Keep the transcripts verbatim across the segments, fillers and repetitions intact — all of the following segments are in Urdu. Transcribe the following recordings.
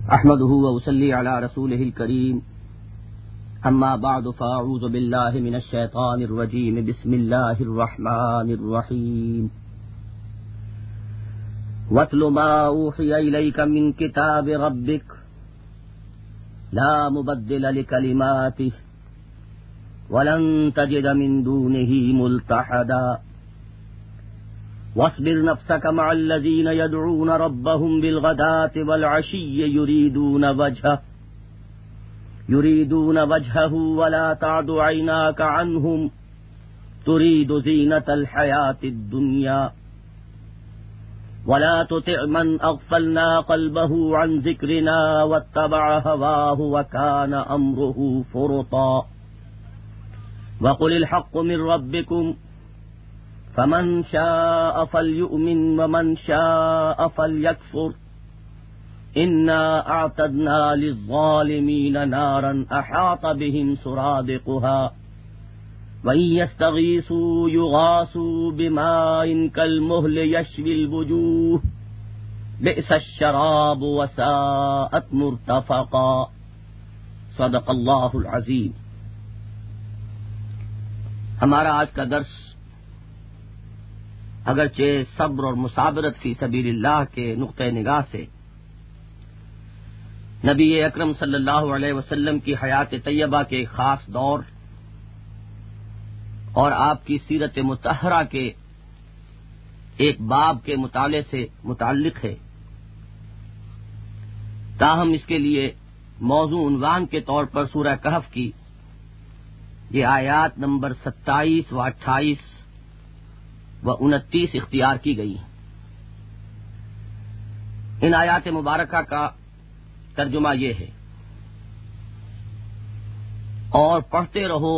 احمده واصلي على رسوله الكريم اما بعد فاعوذ بالله من الشيطان الرجيم بسم الله الرحمن الرحيم واتل ما اوحي اليك من كتاب ربك لا مبدل لكلماته ولن تجد من دونه ملتحدا واصبر نفسك مع الذين يدعون ربهم بالغداة والعشي يريدون وجهه يريدون وجهه ولا تعد عيناك عنهم تريد زينة الحياة الدنيا ولا تطع من أغفلنا قلبه عن ذكرنا واتبع هواه وكان أمره فرطا وقل الحق من ربكم فمن شاء فليؤمن ومن شاء فليكفر إنا أعتدنا للظالمين نارا أحاط بهم سرادقها وإن يستغيثوا يغاثوا بماء كالمهل يشوي الوجوه بئس الشراب وساءت مرتفقا صدق اللہ العظیم۔ ہمارا آج کا درس اگرچہ صبر اور مثابرت فی سبیل اللہ کے نقطہ نگاہ سے نبی اکرم صلی اللہ علیہ وسلم کی حیات طیبہ کے خاص دور اور آپ کی سیرت مطہرہ کے ایک باب کے مطالعے سے متعلق ہے، تاہم اس کے لیے موضوع عنوان کے طور پر سورہ کہف کی یہ آیات نمبر ستائیس و اٹھائیس و انتیس اختیار کی گئی ہیں۔ ان آیات مبارکہ کا ترجمہ یہ ہے: اور پڑھتے رہو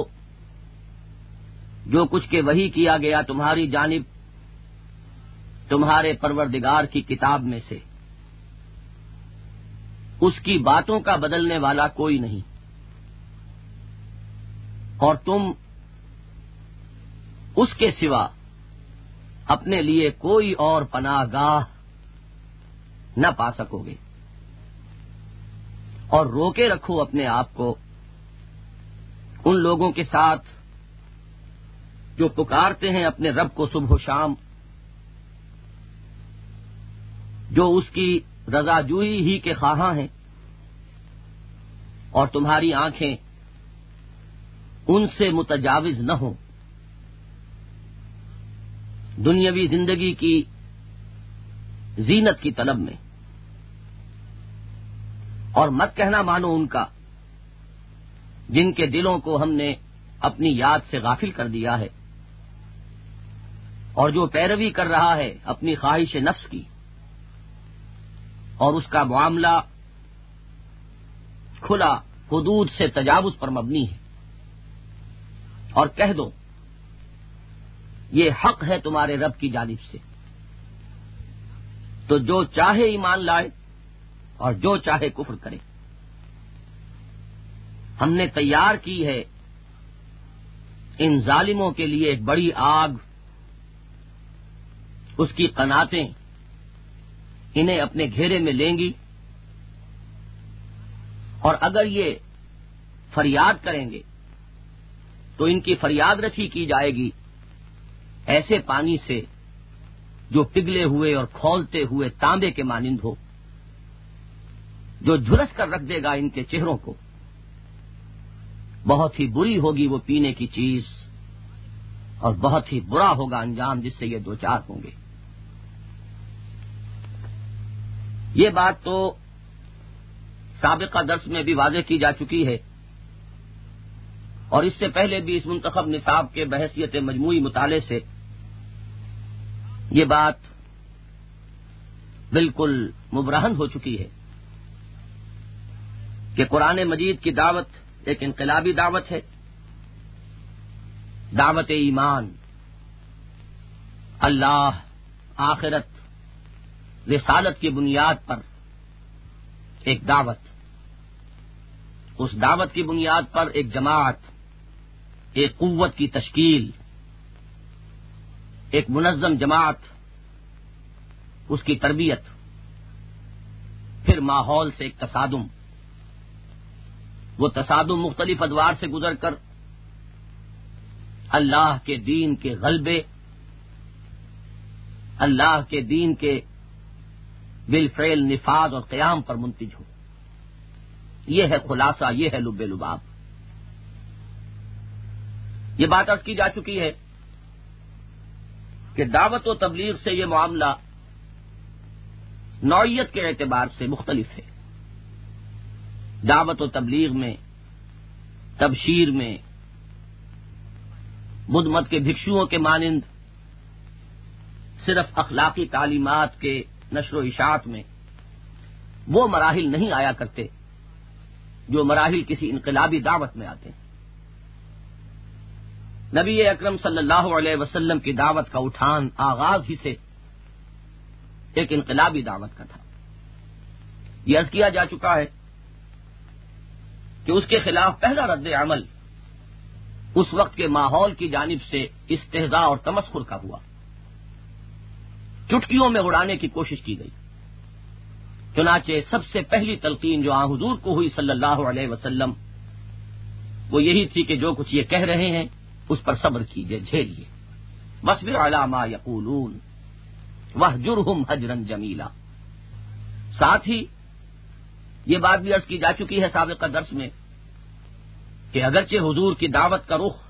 جو کچھ کہ وحی کیا گیا تمہاری جانب تمہارے پروردگار کی کتاب میں سے، اس کی باتوں کا بدلنے والا کوئی نہیں، اور تم اس کے سوا اپنے لیے کوئی اور پناہ گاہ نہ پا سکو گے، اور روکے رکھو اپنے آپ کو ان لوگوں کے ساتھ جو پکارتے ہیں اپنے رب کو صبح و شام، جو اس کی رضا جوئی ہی کے خواہاں ہیں، اور تمہاری آنکھیں ان سے متجاوز نہ ہوں دنیاوی زندگی کی زینت کی طلب میں، اور مت کہنا مانو ان کا جن کے دلوں کو ہم نے اپنی یاد سے غافل کر دیا ہے، اور جو پیروی کر رہا ہے اپنی خواہش نفس کی، اور اس کا معاملہ کھلا حدود سے تجاوز پر مبنی ہے۔ اور کہہ دو یہ حق ہے تمہارے رب کی جانب سے، تو جو چاہے ایمان لائے اور جو چاہے کفر کرے۔ ہم نے تیار کی ہے ان ظالموں کے لیے ایک بڑی آگ، اس کی قناتیں انہیں اپنے گھیرے میں لیں گی، اور اگر یہ فریاد کریں گے تو ان کی فریاد رسی کی جائے گی ایسے پانی سے جو پگھلے ہوئے اور کھولتے ہوئے تانبے کے مانند ہو، جو جھلس کر رکھ دے گا ان کے چہروں کو۔ بہت ہی بری ہوگی وہ پینے کی چیز، اور بہت ہی برا ہوگا انجام جس سے یہ دوچار ہوں گے۔ یہ بات تو سابقہ درس میں بھی واضح کی جا چکی ہے، اور اس سے پہلے بھی اس منتخب نصاب کے بحیثیت مجموعی مطالعے سے یہ بات بالکل مبرہن ہو چکی ہے کہ قرآن مجید کی دعوت ایک انقلابی دعوت ہے، دعوت ایمان، اللہ، آخرت، رسالت کی بنیاد پر ایک دعوت، اس دعوت کی بنیاد پر ایک جماعت، ایک قوت کی تشکیل، ایک منظم جماعت، اس کی تربیت، پھر ماحول سے ایک تصادم، وہ تصادم مختلف ادوار سے گزر کر اللہ کے دین کے غلبے، اللہ کے دین کے بالفعل نفاذ اور قیام پر منتج ہو۔ یہ ہے خلاصہ، یہ ہے لب لباب۔ یہ بات عرض کی جا چکی ہے کہ دعوت و تبلیغ سے یہ معاملہ نوعیت کے اعتبار سے مختلف ہے۔ دعوت و تبلیغ میں، تبشیر میں، بدھ مت کے بھکشوؤں کے مانند صرف اخلاقی تعلیمات کے نشر و اشاعت میں وہ مراحل نہیں آیا کرتے جو مراحل کسی انقلابی دعوت میں آتے ہیں۔ نبی اکرم صلی اللہ علیہ وسلم کی دعوت کا اٹھان آغاز ہی سے ایک انقلابی دعوت کا تھا۔ یہ عرض کیا جا چکا ہے کہ اس کے خلاف پہلا رد عمل اس وقت کے ماحول کی جانب سے استہزاء اور تمسخر کا ہوا، چٹکیوں میں اڑانے کی کوشش کی گئی۔ چنانچہ سب سے پہلی تلقین جو آن حضور کو ہوئی صلی اللہ علیہ وسلم وہ یہی تھی کہ جو کچھ یہ کہہ رہے ہیں اس پر صبر کیجئے، جھیلیے۔ وَاصْبِرْ عَلَىٰ مَا يَقُولُونَ وَاهْجُرْهُمْ هَجْرًا جَمِيلًا۔ ساتھ ہی یہ بات بھی عرض کی جا چکی ہے سابقہ درس میں کہ اگرچہ حضور کی دعوت کا رخ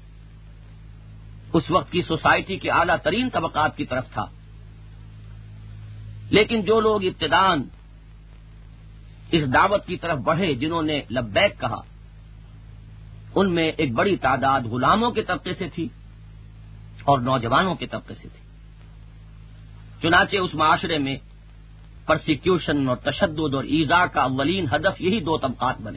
اس وقت کی سوسائٹی کے اعلیٰ ترین طبقات کی طرف تھا، لیکن جو لوگ ابتداءً اس دعوت کی طرف بڑھے، جنہوں نے لبیک کہا، ان میں ایک بڑی تعداد غلاموں کے طبقے سے تھی اور نوجوانوں کے طبقے سے تھی۔ چنانچہ اس معاشرے میں پرسیکیوشن اور تشدد اور ایذاء کا اولین ہدف یہی دو طبقات بنے۔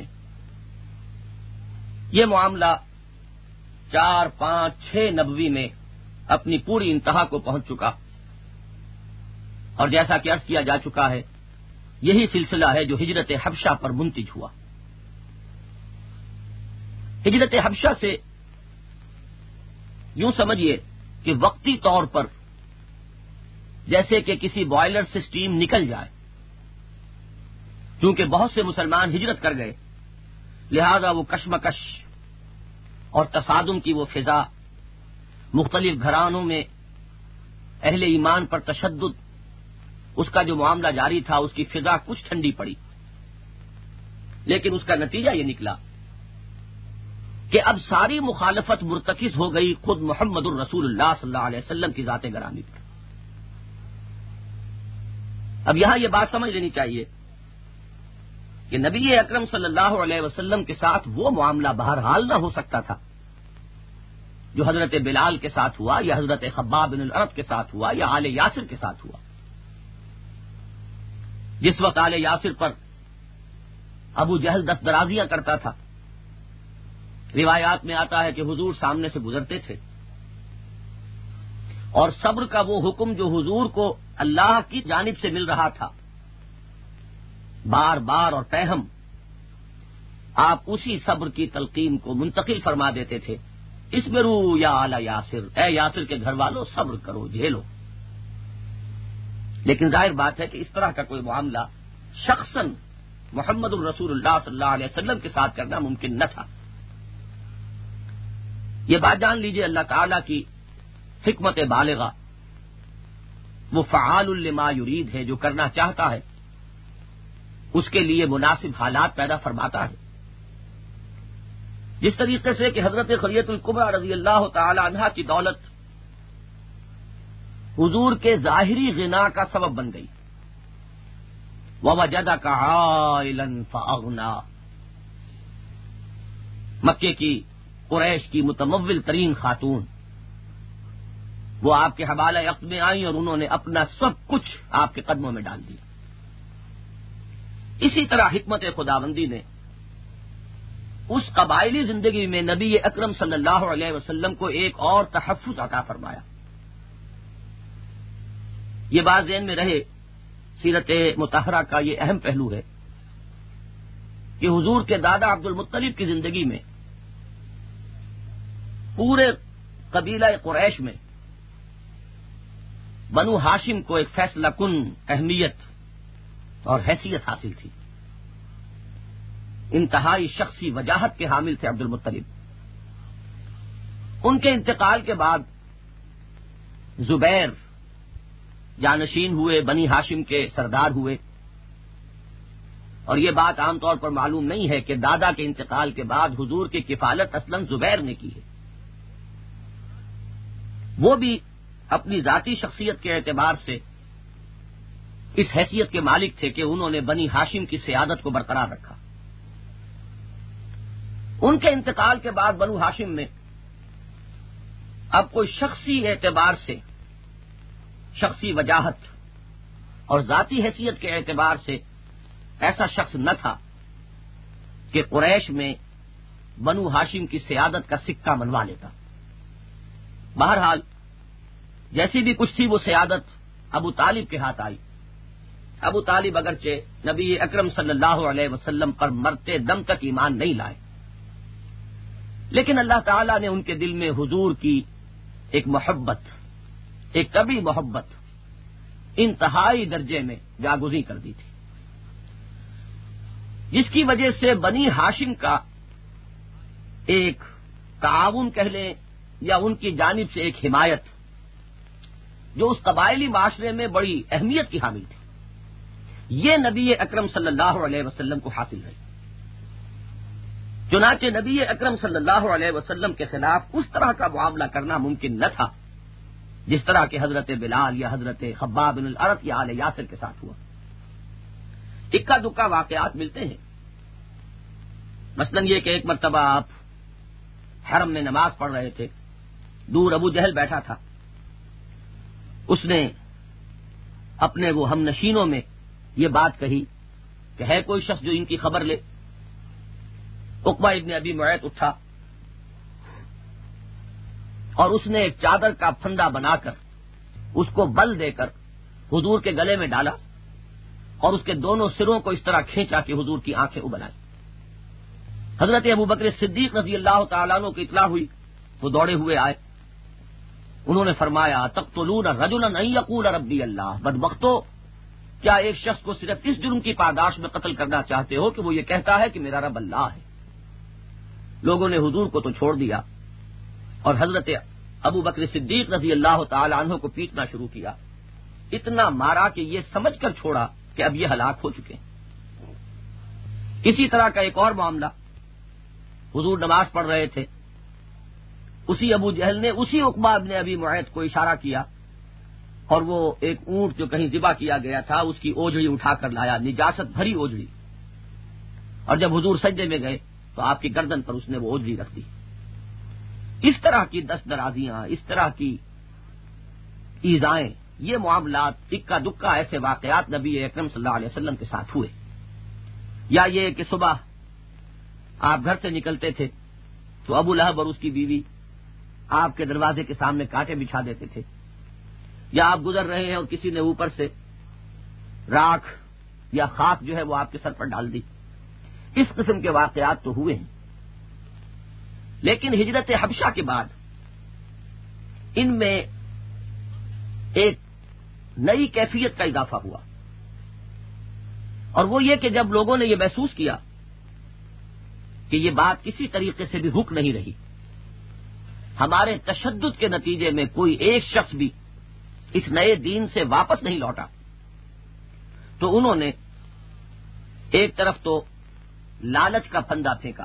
یہ معاملہ چار پانچ چھ نبوی میں اپنی پوری انتہا کو پہنچ چکا، اور جیسا کہ عرض کیا جا چکا ہے یہی سلسلہ ہے جو ہجرت حبشہ پر منتج ہوا۔ ہجرت حبشہ سے یوں سمجھیے کہ وقتی طور پر جیسے کہ کسی بوائلر سے سٹیم نکل جائے، کیونکہ بہت سے مسلمان ہجرت کر گئے، لہذا وہ کشمکش اور تصادم کی وہ فضا، مختلف گھرانوں میں اہل ایمان پر تشدد، اس کا جو معاملہ جاری تھا، اس کی فضا کچھ ٹھنڈی پڑی، لیکن اس کا نتیجہ یہ نکلا کہ اب ساری مخالفت مرتکز ہو گئی خود محمد الرسول اللہ صلی اللہ علیہ وسلم کی ذات گرامی پر۔ اب یہاں یہ بات سمجھ لینی چاہیے کہ نبی اکرم صلی اللہ علیہ وسلم کے ساتھ وہ معاملہ بہرحال نہ ہو سکتا تھا جو حضرت بلال کے ساتھ ہوا، یا حضرت خباب بن الارت کے ساتھ ہوا، یا آل یاسر کے ساتھ ہوا۔ جس وقت آل یاسر پر ابو جہل دست درازیاں کرتا تھا، روایات میں آتا ہے کہ حضور سامنے سے گزرتے تھے، اور صبر کا وہ حکم جو حضور کو اللہ کی جانب سے مل رہا تھا، بار بار اور پیہم آپ اسی صبر کی تلقین کو منتقل فرما دیتے تھے، اصبروا یا آل یاسر، اے یاسر کے گھر والوں صبر کرو، جھیلو۔ لیکن ظاہر بات ہے کہ اس طرح کا کوئی معاملہ شخصاً محمد الرسول اللہ صلی اللہ علیہ وسلم کے ساتھ کرنا ممکن نہ تھا۔ یہ بات جان لیجئے، اللہ تعالی کی حکمت بالغہ، وہ فعال لما یرید ہے، جو کرنا چاہتا ہے اس کے لیے مناسب حالات پیدا فرماتا ہے۔ جس طریقے سے کہ حضرت خدیجہ الکبریٰ رضی اللہ تعالی عنہا کی دولت حضور کے ظاہری غنا کا سبب بن گئی، وَوَجَدَكَ عَائِلًا فَأَغْنَىٰ، مکے کی قریش کی متمول ترین خاتون، وہ آپ کے حوالہ عقد میں آئیں اور انہوں نے اپنا سب کچھ آپ کے قدموں میں ڈال دیا۔ اسی طرح حکمت خداوندی نے اس قبائلی زندگی میں نبی اکرم صلی اللہ علیہ وسلم کو ایک اور تحفظ عطا فرمایا۔ یہ بات ذہن میں رہے، سیرت مطہرہ کا یہ اہم پہلو ہے کہ حضور کے دادا عبد المطلب کی زندگی میں پورے قبیلہ قریش میں بنو ہاشم کو ایک فیصلہ کن اہمیت اور حیثیت حاصل تھی. انتہائی شخصی وجاہت کے حامل تھے عبد المطلب. ان کے انتقال کے بعد زبیر جانشین ہوئے، بنی ہاشم کے سردار ہوئے. اور یہ بات عام طور پر معلوم نہیں ہے کہ دادا کے انتقال کے بعد حضور کی کفالت اصلاً زبیر نے کی ہے. وہ بھی اپنی ذاتی شخصیت کے اعتبار سے اس حیثیت کے مالک تھے کہ انہوں نے بنی ہاشم کی سیادت کو برقرار رکھا. ان کے انتقال کے بعد بنو ہاشم میں اب کوئی شخصی اعتبار سے، شخصی وجاہت اور ذاتی حیثیت کے اعتبار سے ایسا شخص نہ تھا کہ قریش میں بنو ہاشم کی سیادت کا سکہ منوا لیتا. بہرحال جیسی بھی کچھ تھی وہ سیادت ابو طالب کے ہاتھ آئی. ابو طالب اگرچہ نبی اکرم صلی اللہ علیہ وسلم پر مرتے دم تک ایمان نہیں لائے، لیکن اللہ تعالی نے ان کے دل میں حضور کی ایک محبت، ایک کبھی محبت انتہائی درجے میں جاگزیں کر دی تھی، جس کی وجہ سے بنی ہاشم کا ایک تعاون کہہ لیں یا ان کی جانب سے ایک حمایت جو اس قبائلی معاشرے میں بڑی اہمیت کی حامل تھی، یہ نبی اکرم صلی اللہ علیہ وسلم کو حاصل رہی. چنانچہ نبی اکرم صلی اللہ علیہ وسلم کے خلاف اس طرح کا معاملہ کرنا ممکن نہ تھا جس طرح کہ حضرت بلال یا حضرت خباب بن الارت یا آل یاسر کے ساتھ ہوا. اکا دکا واقعات ملتے ہیں. مثلا یہ کہ ایک مرتبہ آپ حرم میں نماز پڑھ رہے تھے، دور ابو جہل بیٹھا تھا. اس نے اپنے وہ ہم نشینوں میں یہ بات کہی کہ ہے کوئی شخص جو ان کی خبر لے. عقبہ ابن ابی معیط اٹھا اور اس نے ایک چادر کا پھندا بنا کر اس کو بل دے کر حضور کے گلے میں ڈالا اور اس کے دونوں سروں کو اس طرح کھینچا کہ حضور کی آنکھیں ابل آئیں. حضرت ابو بکر صدیق رضی اللہ تعالیٰ عنہ کو اطلاع ہوئی، وہ دوڑے ہوئے آئے. انہوں نے فرمایا تقتلون رجلا ان یقول ربی اللہ، بدبختو کیا ایک شخص کو صرف اس جرم کی پاداش میں قتل کرنا چاہتے ہو کہ وہ یہ کہتا ہے کہ میرا رب اللہ ہے. لوگوں نے حضور کو تو چھوڑ دیا اور حضرت ابو بکر صدیق رضی اللہ تعالی عنہ کو پیٹنا شروع کیا. اتنا مارا کہ یہ سمجھ کر چھوڑا کہ اب یہ ہلاک ہو چکے. اسی طرح کا ایک اور معاملہ، حضور نماز پڑھ رہے تھے، اسی ابو جہل نے اسی عقبہ ابن ابی معیط کو اشارہ کیا اور وہ ایک اونٹ جو کہیں ذبح کیا گیا تھا اس کی اوجڑی اٹھا کر لایا، نجاست بھری اوجڑی، اور جب حضور سجدے میں گئے تو آپ کی گردن پر اس نے وہ اوجڑی رکھ دی. اس طرح کی دست درازیاں، اس طرح کی ایذائیں، یہ معاملات اکا دکا ایسے واقعات نبی اکرم صلی اللہ علیہ وسلم کے ساتھ ہوئے. یا یہ کہ صبح آپ گھر سے نکلتے تھے تو ابو لہب اور اس کی بیوی آپ کے دروازے کے سامنے کانٹے بچھا دیتے تھے، یا آپ گزر رہے ہیں اور کسی نے اوپر سے راکھ یا خاک جو ہے وہ آپ کے سر پر ڈال دی. اس قسم کے واقعات تو ہوئے ہیں. لیکن ہجرت حبشہ کے بعد ان میں ایک نئی کیفیت کا اضافہ ہوا، اور وہ یہ کہ جب لوگوں نے یہ محسوس کیا کہ یہ بات کسی طریقے سے بھی رک نہیں رہی، ہمارے تشدد کے نتیجے میں کوئی ایک شخص بھی اس نئے دین سے واپس نہیں لوٹا، تو انہوں نے ایک طرف تو لالچ کا پھندا پھینکا.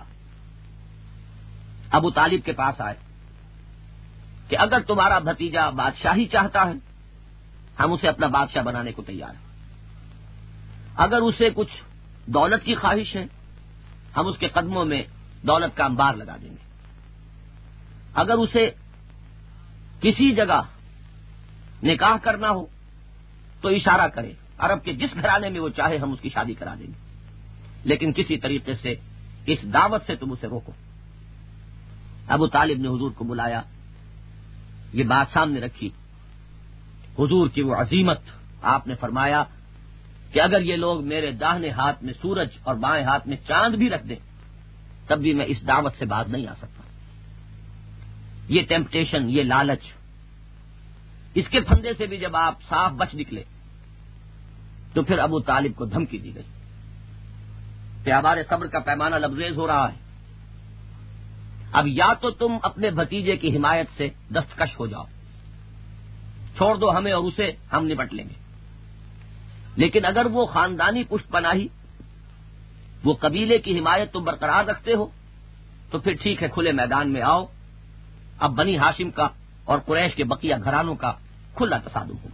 ابو طالب کے پاس آئے کہ اگر تمہارا بھتیجا بادشاہی چاہتا ہے ہم اسے اپنا بادشاہ بنانے کو تیار ہیں، اگر اسے کچھ دولت کی خواہش ہے ہم اس کے قدموں میں دولت کا انبار لگا دیں گے، اگر اسے کسی جگہ نکاح کرنا ہو تو اشارہ کرے، عرب کے جس گھرانے میں وہ چاہے ہم اس کی شادی کرا دیں گے، لیکن کسی طریقے سے اس دعوت سے تم اسے روکو. ابو طالب نے حضور کو بلایا، یہ بات سامنے رکھی، حضور کی وہ عظیمت. آپ نے فرمایا کہ اگر یہ لوگ میرے داہنے ہاتھ میں سورج اور بائیں ہاتھ میں چاند بھی رکھ دیں تب بھی میں اس دعوت سے باز نہیں آ سکتا. یہ ٹیمپٹیشن، یہ لالچ، اس کے پھندے سے بھی جب آپ صاف بچ نکلے تو پھر ابو طالب کو دھمکی دی گئی کہ ہمارے صبر کا پیمانہ لبریز ہو رہا ہے، اب یا تو تم اپنے بھتیجے کی حمایت سے دستکش ہو جاؤ، چھوڑ دو ہمیں اور اسے، ہم نپٹ لیں گے، لیکن اگر وہ خاندانی پشت پناہی، وہ قبیلے کی حمایت تم برقرار رکھتے ہو تو پھر ٹھیک ہے، کھلے میدان میں آؤ، اب بنی ہاشم کا اور قریش کے بقیہ گھرانوں کا کھلا تصادم ہوگا۔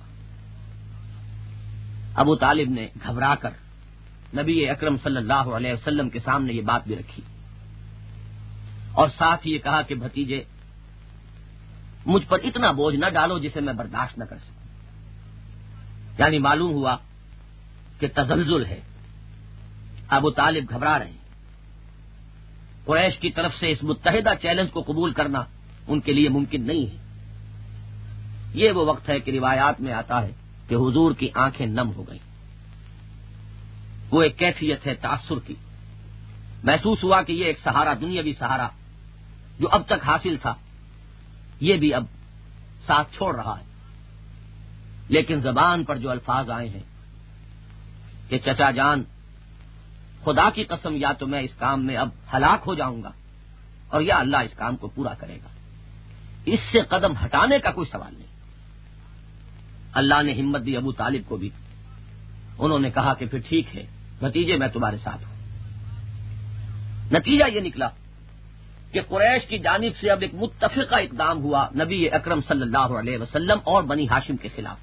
ابو طالب نے گھبرا کر نبی اکرم صلی اللہ علیہ وسلم کے سامنے یہ بات بھی رکھی اور ساتھ ہی یہ کہا کہ بھتیجے، مجھ پر اتنا بوجھ نہ ڈالو جسے میں برداشت نہ کر سکوں۔ یعنی معلوم ہوا کہ تزلزل ہے، ابو طالب گھبرا رہے ہیں، قریش کی طرف سے اس متحدہ چیلنج کو قبول کرنا ان کے لیے ممکن نہیں ہے۔ یہ وہ وقت ہے کہ روایات میں آتا ہے کہ حضور کی آنکھیں نم ہو گئیں، وہ ایک کیفیت ہے تاثر کی، محسوس ہوا کہ یہ ایک سہارا، دنیاوی سہارا جو اب تک حاصل تھا یہ بھی اب ساتھ چھوڑ رہا ہے، لیکن زبان پر جو الفاظ آئے ہیں کہ چچا جان، خدا کی قسم یا تو میں اس کام میں اب ہلاک ہو جاؤں گا اور یا اللہ اس کام کو پورا کرے گا، اس سے قدم ہٹانے کا کوئی سوال نہیں۔ اللہ نے ہمت دی ابو طالب کو بھی، انہوں نے کہا کہ پھر ٹھیک ہے بھتیجے، میں تمہارے ساتھ ہوں۔ نتیجہ یہ نکلا کہ قریش کی جانب سے اب ایک متفقہ اقدام ہوا نبی اکرم صلی اللہ علیہ وسلم اور بنی ہاشم کے خلاف،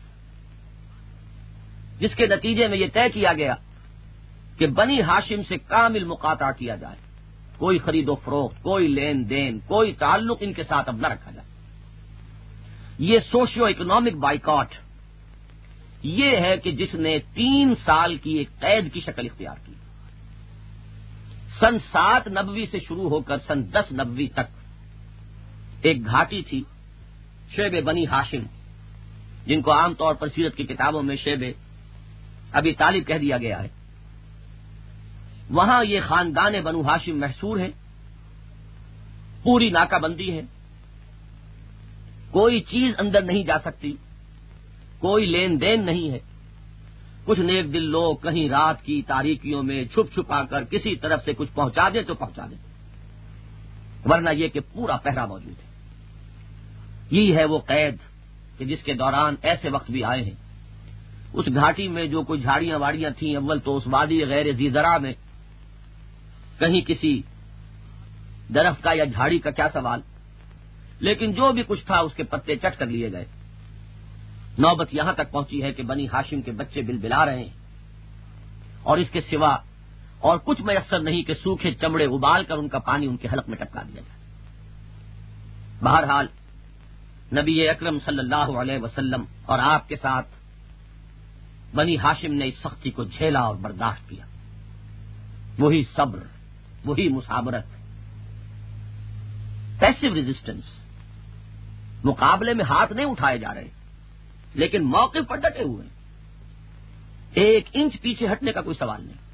جس کے نتیجے میں یہ طے کیا گیا کہ بنی ہاشم سے کامل مقاطعہ کیا جائے، کوئی خرید و فروخت، کوئی لین دین، کوئی تعلق ان کے ساتھ اب نہ رکھا جائے۔ یہ سوشیو اکنامک بائیکاٹ یہ ہے کہ جس نے تین سال کی ایک قید کی شکل اختیار کی۔ سن سات نبوی سے شروع ہو کر سن دس نبوی تک ایک گھاٹی تھی شیب بنی ہاشم، جن کو عام طور پر سیرت کی کتابوں میں شیب ابی طالب کہہ دیا گیا ہے۔ وہاں یہ خاندان بنو ہاشم محصور ہے، پوری ناکہ بندی ہے، کوئی چیز اندر نہیں جا سکتی، کوئی لین دین نہیں ہے۔ کچھ نیک دل لوگ کہیں رات کی تاریکیوں میں چھپ چھپا کر کسی طرف سے کچھ پہنچا دے تو پہنچا دے، ورنہ یہ کہ پورا پہرا موجود ہے۔ یہی ہے وہ قید کہ جس کے دوران ایسے وقت بھی آئے ہیں۔ اس گھاٹی میں جو کوئی جھاڑیاں واڑیاں تھیں، اول تو اس وادی غیر ذی زرع میں کہیں کسی درخت کا یا جھاڑی کا کیا سوال، لیکن جو بھی کچھ تھا اس کے پتے چٹ کر لیے گئے۔ نوبت یہاں تک پہنچی ہے کہ بنی ہاشم کے بچے بلبلا رہے ہیں اور اس کے سوا اور کچھ میسر نہیں کہ سوکھے چمڑے ابال کر ان کا پانی ان کے حلق میں ٹپکا دیا جائے۔ بہرحال نبی اکرم صلی اللہ علیہ وسلم اور آپ کے ساتھ بنی ہاشم نے اس سختی کو جھیلا اور برداشت کیا۔ وہی صبر، وہی مسابرت، پیسو ریزسٹنس، مقابلے میں ہاتھ نہیں اٹھائے جا رہے لیکن موقف پر ڈٹے ہوئے، ایک انچ پیچھے ہٹنے کا کوئی سوال نہیں۔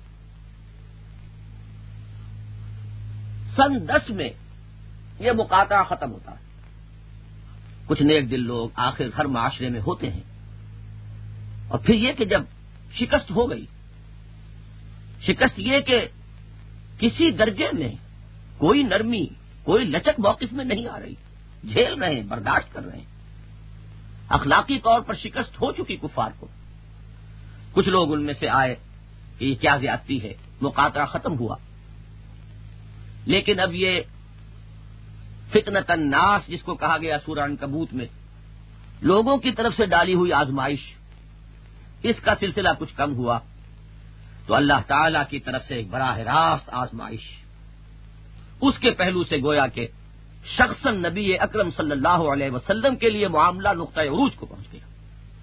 سن دس میں یہ مقاطعہ ختم ہوتا ہے۔ کچھ نیک دل لوگ آخر ہر معاشرے میں ہوتے ہیں، اور پھر یہ کہ جب شکست ہو گئی، شکست یہ کہ کسی درجے میں کوئی نرمی، کوئی لچک موقف میں نہیں آ رہی، جھیل رہے ہیں، برداشت کر رہے ہیں۔ اخلاقی طور پر شکست ہو چکی کفار کو۔ کچھ لوگ ان میں سے آئے کہ یہ کیا زیادتی ہے، مقاطعہ ختم ہوا، لیکن اب یہ فتنۃ الناس جس کو کہا گیا سورہ عنکبوت میں، لوگوں کی طرف سے ڈالی ہوئی آزمائش، اس کا سلسلہ کچھ کم ہوا تو اللہ تعالی کی طرف سے ایک براہ راست آزمائش، اس کے پہلو سے گویا کہ شخصاً نبی اکرم صلی اللہ علیہ وسلم کے لیے معاملہ نقطۂ عروج کو پہنچ گیا۔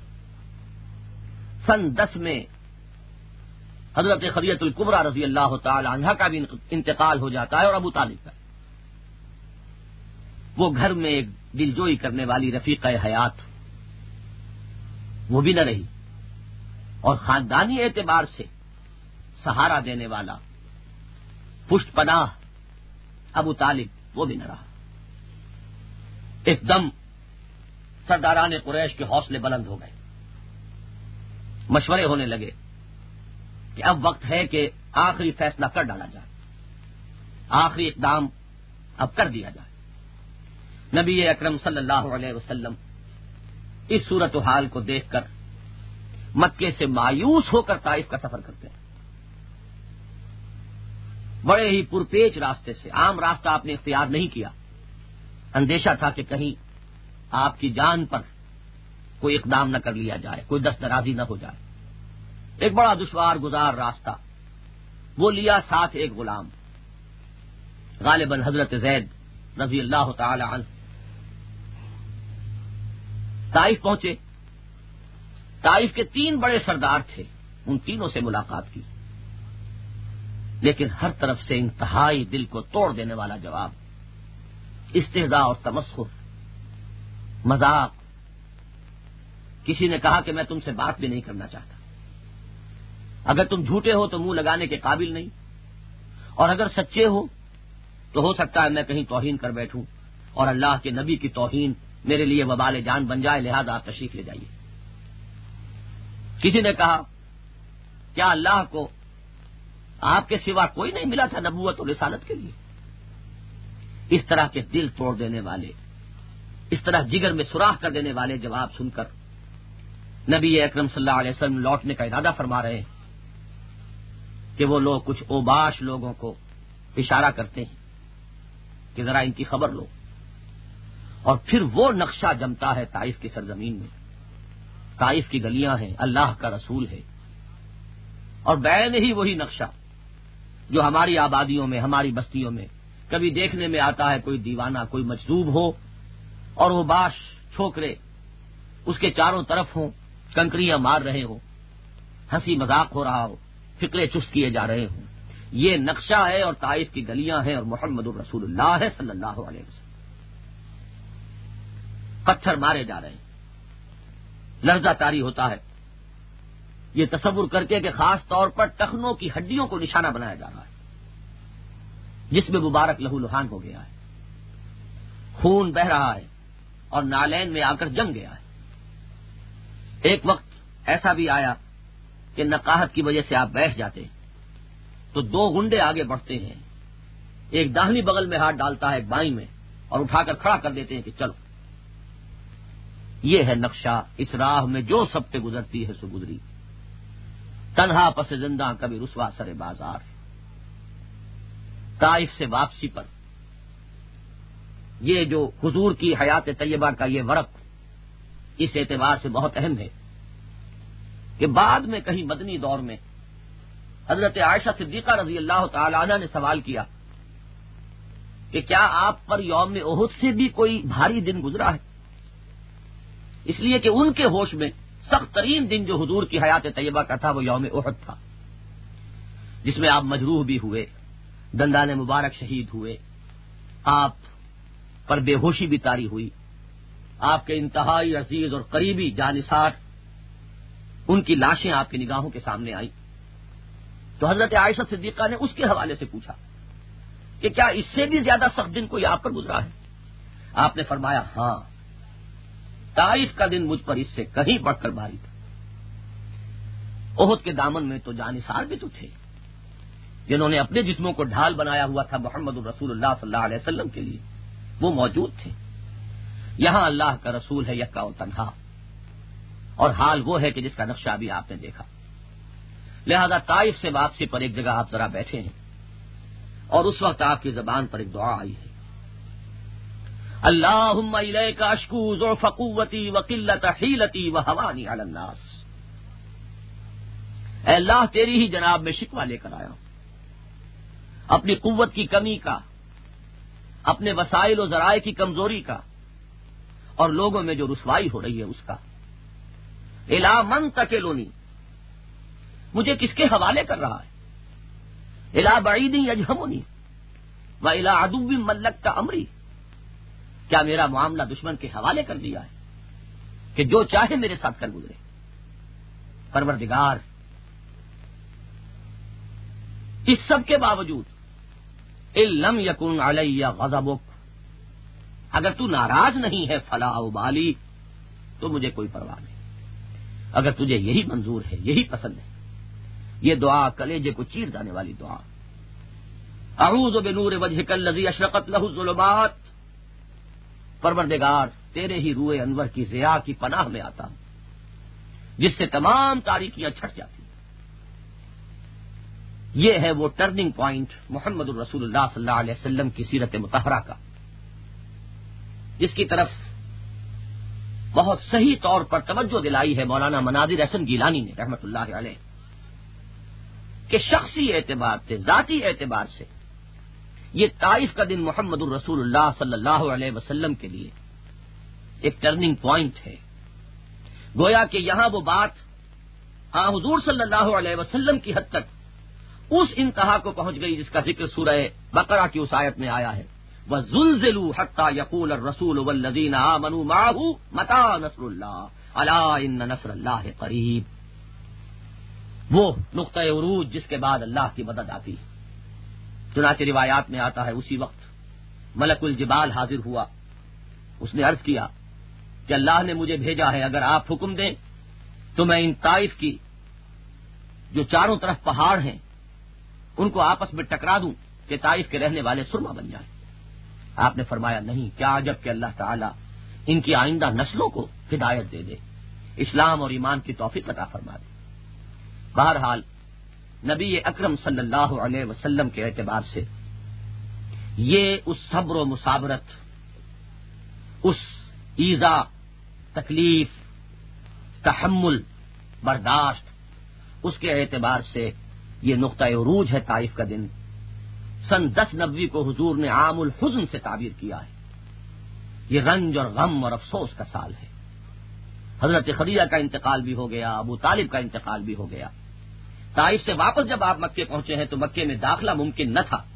سن دس میں حضرت خدیجہ الکبریٰ رضی اللہ تعالی عنہا کا بھی انتقال ہو جاتا ہے اور ابو طالب کا۔ وہ گھر میں ایک دلجوئی کرنے والی رفیقہ حیات وہ بھی نہ رہی، اور خاندانی اعتبار سے سہارا دینے والا پشت پناہ ابو طالب وہ بھی نہ رہا۔ ایک دم سرداران قریش کے حوصلے بلند ہو گئے، مشورے ہونے لگے کہ اب وقت ہے کہ آخری فیصلہ کر ڈالا جائے، آخری اقدام اب کر دیا جائے۔ نبی اکرم صلی اللہ علیہ وسلم اس صورتحال کو دیکھ کر مکے سے مایوس ہو کر طائف کا سفر کرتے ہیں۔ بڑے ہی پرپیچ راستے سے، عام راستہ آپ نے اختیار نہیں کیا، اندیشہ تھا کہ کہیں آپ کی جان پر کوئی اقدام نہ کر لیا جائے، کوئی دست درازی نہ ہو جائے۔ ایک بڑا دشوار گزار راستہ، وہ لیا ساتھ ایک غلام، غالباً حضرت زید رضی اللہ تعالی عنہ۔ طائف پہنچے، طائف کے تین بڑے سردار تھے، ان تینوں سے ملاقات کی، لیکن ہر طرف سے انتہائی دل کو توڑ دینے والا جواب، استہزاء اور تمسخر، مذاق۔ کسی نے کہا کہ میں تم سے بات بھی نہیں کرنا چاہتا، اگر تم جھوٹے ہو تو منہ لگانے کے قابل نہیں، اور اگر سچے ہو تو ہو سکتا ہے میں کہیں توہین کر بیٹھوں، اور اللہ کے نبی کی توہین میرے لیے وبال جان بن جائے، لہذا آپ تشریف لے جائیے۔ کسی نے کہا کیا اللہ کو آپ کے سوا کوئی نہیں ملا تھا نبوت اور رسالت کے لیے؟ اس طرح کے دل توڑ دینے والے، اس طرح جگر میں سوراخ کر دینے والے جواب سن کر نبی اکرم صلی اللہ علیہ وسلم لوٹنے کا ارادہ فرما رہے ہیں کہ وہ لوگ کچھ اوباش لوگوں کو اشارہ کرتے ہیں کہ ذرا ان کی خبر لو، اور پھر وہ نقشہ جمتا ہے طائف کی سرزمین میں۔ طائف کی گلیاں ہیں، اللہ کا رسول ہے، اور بین ہی وہی نقشہ جو ہماری آبادیوں میں، ہماری بستیوں میں کبھی دیکھنے میں آتا ہے، کوئی دیوانہ، کوئی مجذوب ہو اور وہ باش چھوکرے اس کے چاروں طرف ہوں، کنکریاں مار رہے ہوں، ہنسی مذاق ہو رہا ہو، فکرے چست کیے جا رہے ہوں۔ یہ نقشہ ہے اور طائف کی گلیاں ہیں، اور محمد الرسول اللہ ہے صلی اللہ علیہ وسلم۔ پتھر مارے جا رہے ہیں، لرزہ طاری ہوتا ہے یہ تصور کر کے کہ خاص طور پر ٹخنوں کی ہڈیوں کو نشانہ بنایا جا رہا ہے، جس میں مبارک لہو لہان ہو گیا ہے، خون بہ رہا ہے اور نالین میں آ کر جم گیا ہے۔ ایک وقت ایسا بھی آیا کہ نقاہت کی وجہ سے آپ بیٹھ جاتے ہیں تو دو گنڈے آگے بڑھتے ہیں، ایک داہنی بغل میں ہاتھ ڈالتا ہے، ایک بائیں میں، اور اٹھا کر کھڑا کر دیتے ہیں کہ چلو۔ یہ ہے نقشہ، اس راہ میں جو سب پہ گزرتی ہے سو گزری، تنہا پس زندہ کبھی رسوا سر بازار۔ طائف سے واپسی پر یہ جو حضور کی حیات طیبہ کا یہ ورق اس اعتبار سے بہت اہم ہے کہ بعد میں کہیں مدنی دور میں حضرت عائشہ صدیقہ رضی اللہ تعالی عنہ نے سوال کیا کہ کیا آپ پر یوم احد سے بھی کوئی بھاری دن گزرا ہے؟ اس لیے کہ ان کے ہوش میں سخت ترین دن جو حضور کی حیات طیبہ کا تھا وہ یوم احد تھا، جس میں آپ مجروح بھی ہوئے، دندان مبارک شہید ہوئے، آپ پر بے ہوشی بھی طاری ہوئی، آپ کے انتہائی عزیز اور قریبی جانثار ان کی لاشیں آپ کی نگاہوں کے سامنے آئیں۔ تو حضرت عائشہ صدیقہ نے اس کے حوالے سے پوچھا کہ کیا اس سے بھی زیادہ سخت دن کوئی آپ پر گزرا ہے؟ آپ نے فرمایا ہاں، طائف کا دن مجھ پر اس سے کہیں بڑھ کر بھاری تھا۔ احد کے دامن میں تو جانثار بھی تو تھے جنہوں نے اپنے جسموں کو ڈھال بنایا ہوا تھا محمد الرسول اللہ صلی اللہ علیہ وسلم کے لیے، وہ موجود تھے۔ یہاں اللہ کا رسول ہے یکا و تنہا، اور حال وہ ہے کہ جس کا نقشہ بھی آپ نے دیکھا۔ لہذا طائف سے واپسی پر ایک جگہ آپ ذرا بیٹھے ہیں، اور اس وقت آپ کی زبان پر ایک دعا آئی ہے، اللہم الیک اشکو ضعف قوتی وقلت حیلتی وہوانی علی الناس۔ اے اللہ، تیری ہی جناب میں شکوہ لے کر آیا ہوں، اپنی قوت کی کمی کا، اپنے وسائل و ذرائع کی کمزوری کا، اور لوگوں میں جو رسوائی ہو رہی ہے اس کا۔ الی من تکلنی، مجھے کس کے حوالے کر رہا ہے؟ الی بعید یجہمنی و الی عدو ملکت امری، کیا میرا معاملہ دشمن کے حوالے کر دیا ہے کہ جو چاہے میرے ساتھ کر گزرے؟ پروردگار، اس سب کے باوجود ان لم یکن علی غضبک، اگر تو ناراض نہیں ہے فلا ابالی، تو مجھے کوئی پرواہ نہیں۔ اگر تجھے یہی منظور ہے، یہی پسند ہے، یہ دعا کلیجے کو چیر جانے والی دعا. اعوذ بنور وجهک الذی اشرقت له الظلمات، پروردگار تیرے ہی روئے انور کی ضیاء کی پناہ میں آتا ہوں جس سے تمام تاریکیاں چھٹ جاتی ہیں. یہ ہے وہ ٹرننگ پوائنٹ محمد الرسول اللہ صلی اللہ علیہ وسلم کی سیرت مطہرہ کا، جس کی طرف بہت صحیح طور پر توجہ دلائی ہے مولانا مناظر احسن گیلانی نے رحمت اللہ علیہ، کہ شخصی اعتبار سے، ذاتی اعتبار سے یہ طائف کا دن محمد الرسول اللہ صلی اللہ علیہ وسلم کے لیے ایک ٹرننگ پوائنٹ ہے. گویا کہ یہاں وہ بات ہاں حضور صلی اللہ علیہ وسلم کی حد تک اس انتہا کو پہنچ گئی جس کا ذکر سورہ بقرہ کی اس آیت میں آیا ہے، وَزُلْزِلُوا حَتَّى يَقُولَ الرَّسُولُ وَالَّذِينَ آمَنُوا مَعَهُ مَتَىٰ نَصْرُ اللَّهِ أَلَا إِنَّ نَصْرَ اللَّهِ قَرِيبٌ. وہ نقطہ عروج جس کے بعد اللہ کی مدد آتی ہے. چنانچہ روایات میں آتا ہے اسی وقت ملک الجبال حاضر ہوا، اس نے عرض کیا کہ اللہ نے مجھے بھیجا ہے، اگر آپ حکم دیں تو میں ان طائف کی جو چاروں طرف پہاڑ ہیں ان کو آپس میں ٹکرا دوں کہ طائف کے رہنے والے سرما بن جائیں. آپ نے فرمایا نہیں، کیا عجب کہ اللہ تعالیٰ ان کی آئندہ نسلوں کو ہدایت دے دے، اسلام اور ایمان کی توفیق عطا فرما دے. بہرحال نبی اکرم صلی اللہ علیہ وسلم کے اعتبار سے یہ اس صبر و مصابرت، اس ایذا، تکلیف، تحمل، برداشت، اس کے اعتبار سے یہ نقطہ عروج ہے طائف کا دن. سن دس نبوی کو حضور نے عام الحزن سے تعبیر کیا ہے. یہ رنج اور غم اور افسوس کا سال ہے. حضرت خدیجہ کا انتقال بھی ہو گیا، ابو طالب کا انتقال بھی ہو گیا. طائف سے واپس جب آپ مکے پہنچے ہیں تو مکے میں داخلہ ممکن نہ تھا.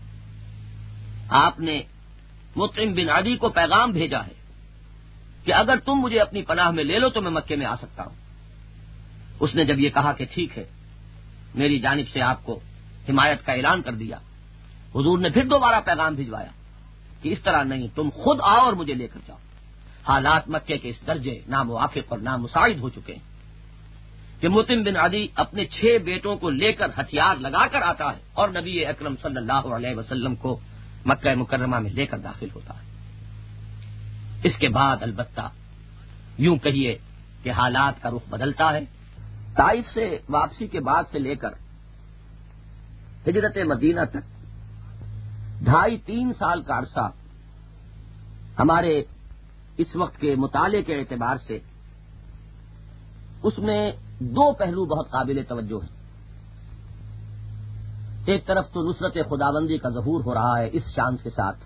آپ نے مطعم بن عدی کو پیغام بھیجا ہے کہ اگر تم مجھے اپنی پناہ میں لے لو تو میں مکے میں آ سکتا ہوں. اس نے جب یہ کہا کہ ٹھیک ہے، میری جانب سے آپ کو حمایت کا اعلان کر دیا، حضور نے پھر دوبارہ پیغام بھجوایا کہ اس طرح نہیں، تم خود آؤ اور مجھے لے کر جاؤ. حالات مکے کے اس درجے ناموافق اور نامساعد ہو چکے ہیں کہ مطعم بن عدی اپنے چھ بیٹوں کو لے کر ہتھیار لگا کر آتا ہے اور نبی اکرم صلی اللہ علیہ وسلم کو مکہ مکرمہ میں لے کر داخل ہوتا ہے. اس کے بعد البتہ یوں کہیے کہ حالات کا رخ بدلتا ہے. طائف سے واپسی کے بعد سے لے کر ہجرت مدینہ تک ڈھائی تین سال کا عرصہ ہمارے اس وقت کے مطالعے کے اعتبار سے اس میں دو پہلو بہت قابل توجہ ہیں. ایک طرف تو نصرت خداوندی کا ظہور ہو رہا ہے اس شان کے ساتھ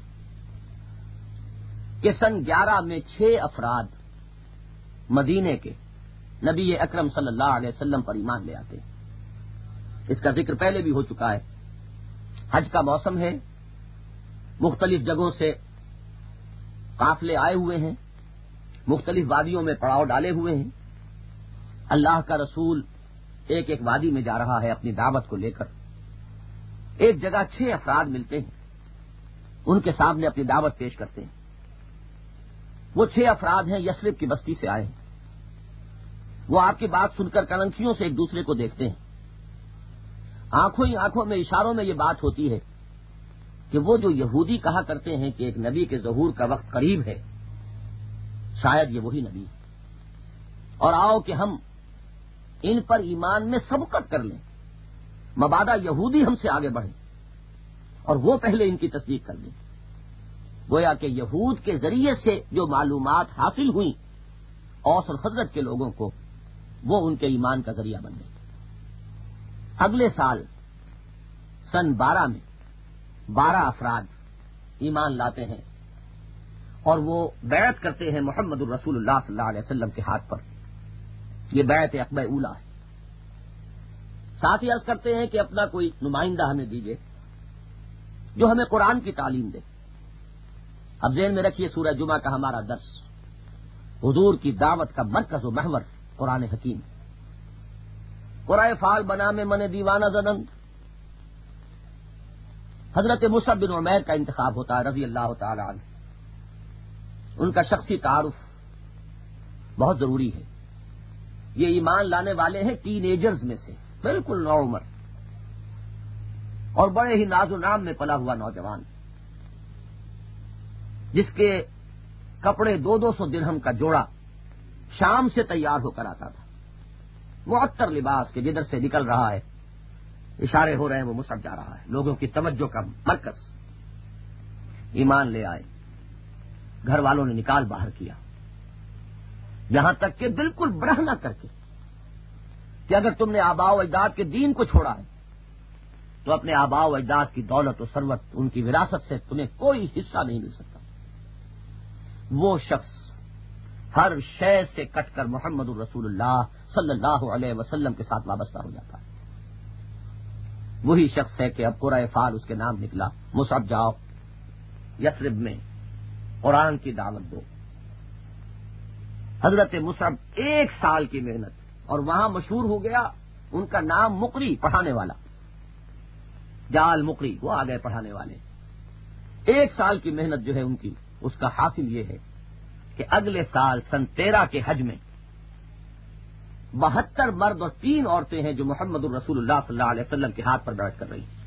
کہ سن گیارہ میں چھ افراد مدینے کے نبی اکرم صلی اللہ علیہ وسلم پر ایمان لے آتے ہیں. اس کا ذکر پہلے بھی ہو چکا ہے. حج کا موسم ہے، مختلف جگہوں سے قافلے آئے ہوئے ہیں، مختلف وادیوں میں پڑاؤ ڈالے ہوئے ہیں. اللہ کا رسول ایک ایک وادی میں جا رہا ہے اپنی دعوت کو لے کر. ایک جگہ چھ افراد ملتے ہیں، ان کے سامنے اپنی دعوت پیش کرتے ہیں. وہ چھ افراد ہیں، یثرب کی بستی سے آئے ہیں. وہ آپ کی بات سن کر کننکھیوں سے ایک دوسرے کو دیکھتے ہیں. آنکھوں ہی آنکھوں میں، اشاروں میں یہ بات ہوتی ہے کہ وہ جو یہودی کہا کرتے ہیں کہ ایک نبی کے ظہور کا وقت قریب ہے، شاید یہ وہی نبی ہے، اور آؤ کہ ہم ان پر ایمان میں سبقت کر لیں، مبادا یہودی ہم سے آگے بڑھیں اور وہ پہلے ان کی تصدیق کر دیں. گویا کہ یہود کے ذریعے سے جو معلومات حاصل ہوئیں اوس اور خزرج کے لوگوں کو، وہ ان کے ایمان کا ذریعہ بن گئی. اگلے سال سن بارہ میں بارہ افراد ایمان لاتے ہیں اور وہ بیعت کرتے ہیں محمد الرسول اللہ صلی اللہ علیہ وسلم کے ہاتھ پر. یہ بیعت عقبہ اولا ہے. ساتھ ہی عرض کرتے ہیں کہ اپنا کوئی نمائندہ ہمیں دیجیے جو ہمیں قرآن کی تعلیم دے. اب ذہن میں رکھیے سورہ جمعہ کا ہمارا درس، حضور کی دعوت کا مرکز و محور قرآن حکیم. قرآن فال بنا میں من دیوانہ زدند. حضرت مصعب بن عمیر کا انتخاب ہوتا ہے رضی اللہ تعالی عنہ. ان کا شخصی تعارف بہت ضروری ہے. یہ ایمان لانے والے ہیں ٹین ایجرز میں سے، بالکل نو عمر اور بڑے ہی ناز و نام میں پلا ہوا نوجوان، جس کے کپڑے دو دو سو درہم کا جوڑا شام سے تیار ہو کر آتا تھا، معطر لباس کے جدھر سے نکل رہا ہے اشارے ہو رہے ہیں وہ مصعب جا رہا ہے، لوگوں کی توجہ کا مرکز۔ ایمان لے آئے، گھر والوں نے نکال باہر کیا، یہاں تک کہ بالکل برہنہ کر کے کہ اگر تم نے آباء و اجداد کے دین کو چھوڑا ہے تو اپنے آباء و اجداد کی دولت و ثروت، ان کی وراثت سے تمہیں کوئی حصہ نہیں مل سکتا۔ وہ شخص ہر شے سے کٹ کر محمد الرسول اللہ صلی اللہ علیہ وسلم کے ساتھ وابستہ ہو جاتا ہے۔ وہی شخص ہے کہ اب قرۂ فال اس کے نام نکلا، مصعب جاؤ یثرب میں قرآن کی دعوت دو۔ حضرت مصعب ایک سال کی محنت، اور وہاں مشہور ہو گیا ان کا نام مقری، پڑھانے والا، جال مقری، وہ آ گئے پڑھانے والے۔ ایک سال کی محنت جو ہے ان کی، اس کا حاصل یہ ہے کہ اگلے سال سن تیرہ کے حج میں بہتر مرد اور تین عورتیں ہیں جو محمد الرسول اللہ صلی اللہ علیہ وسلم کے ہاتھ پر بیعت کر رہی ہیں۔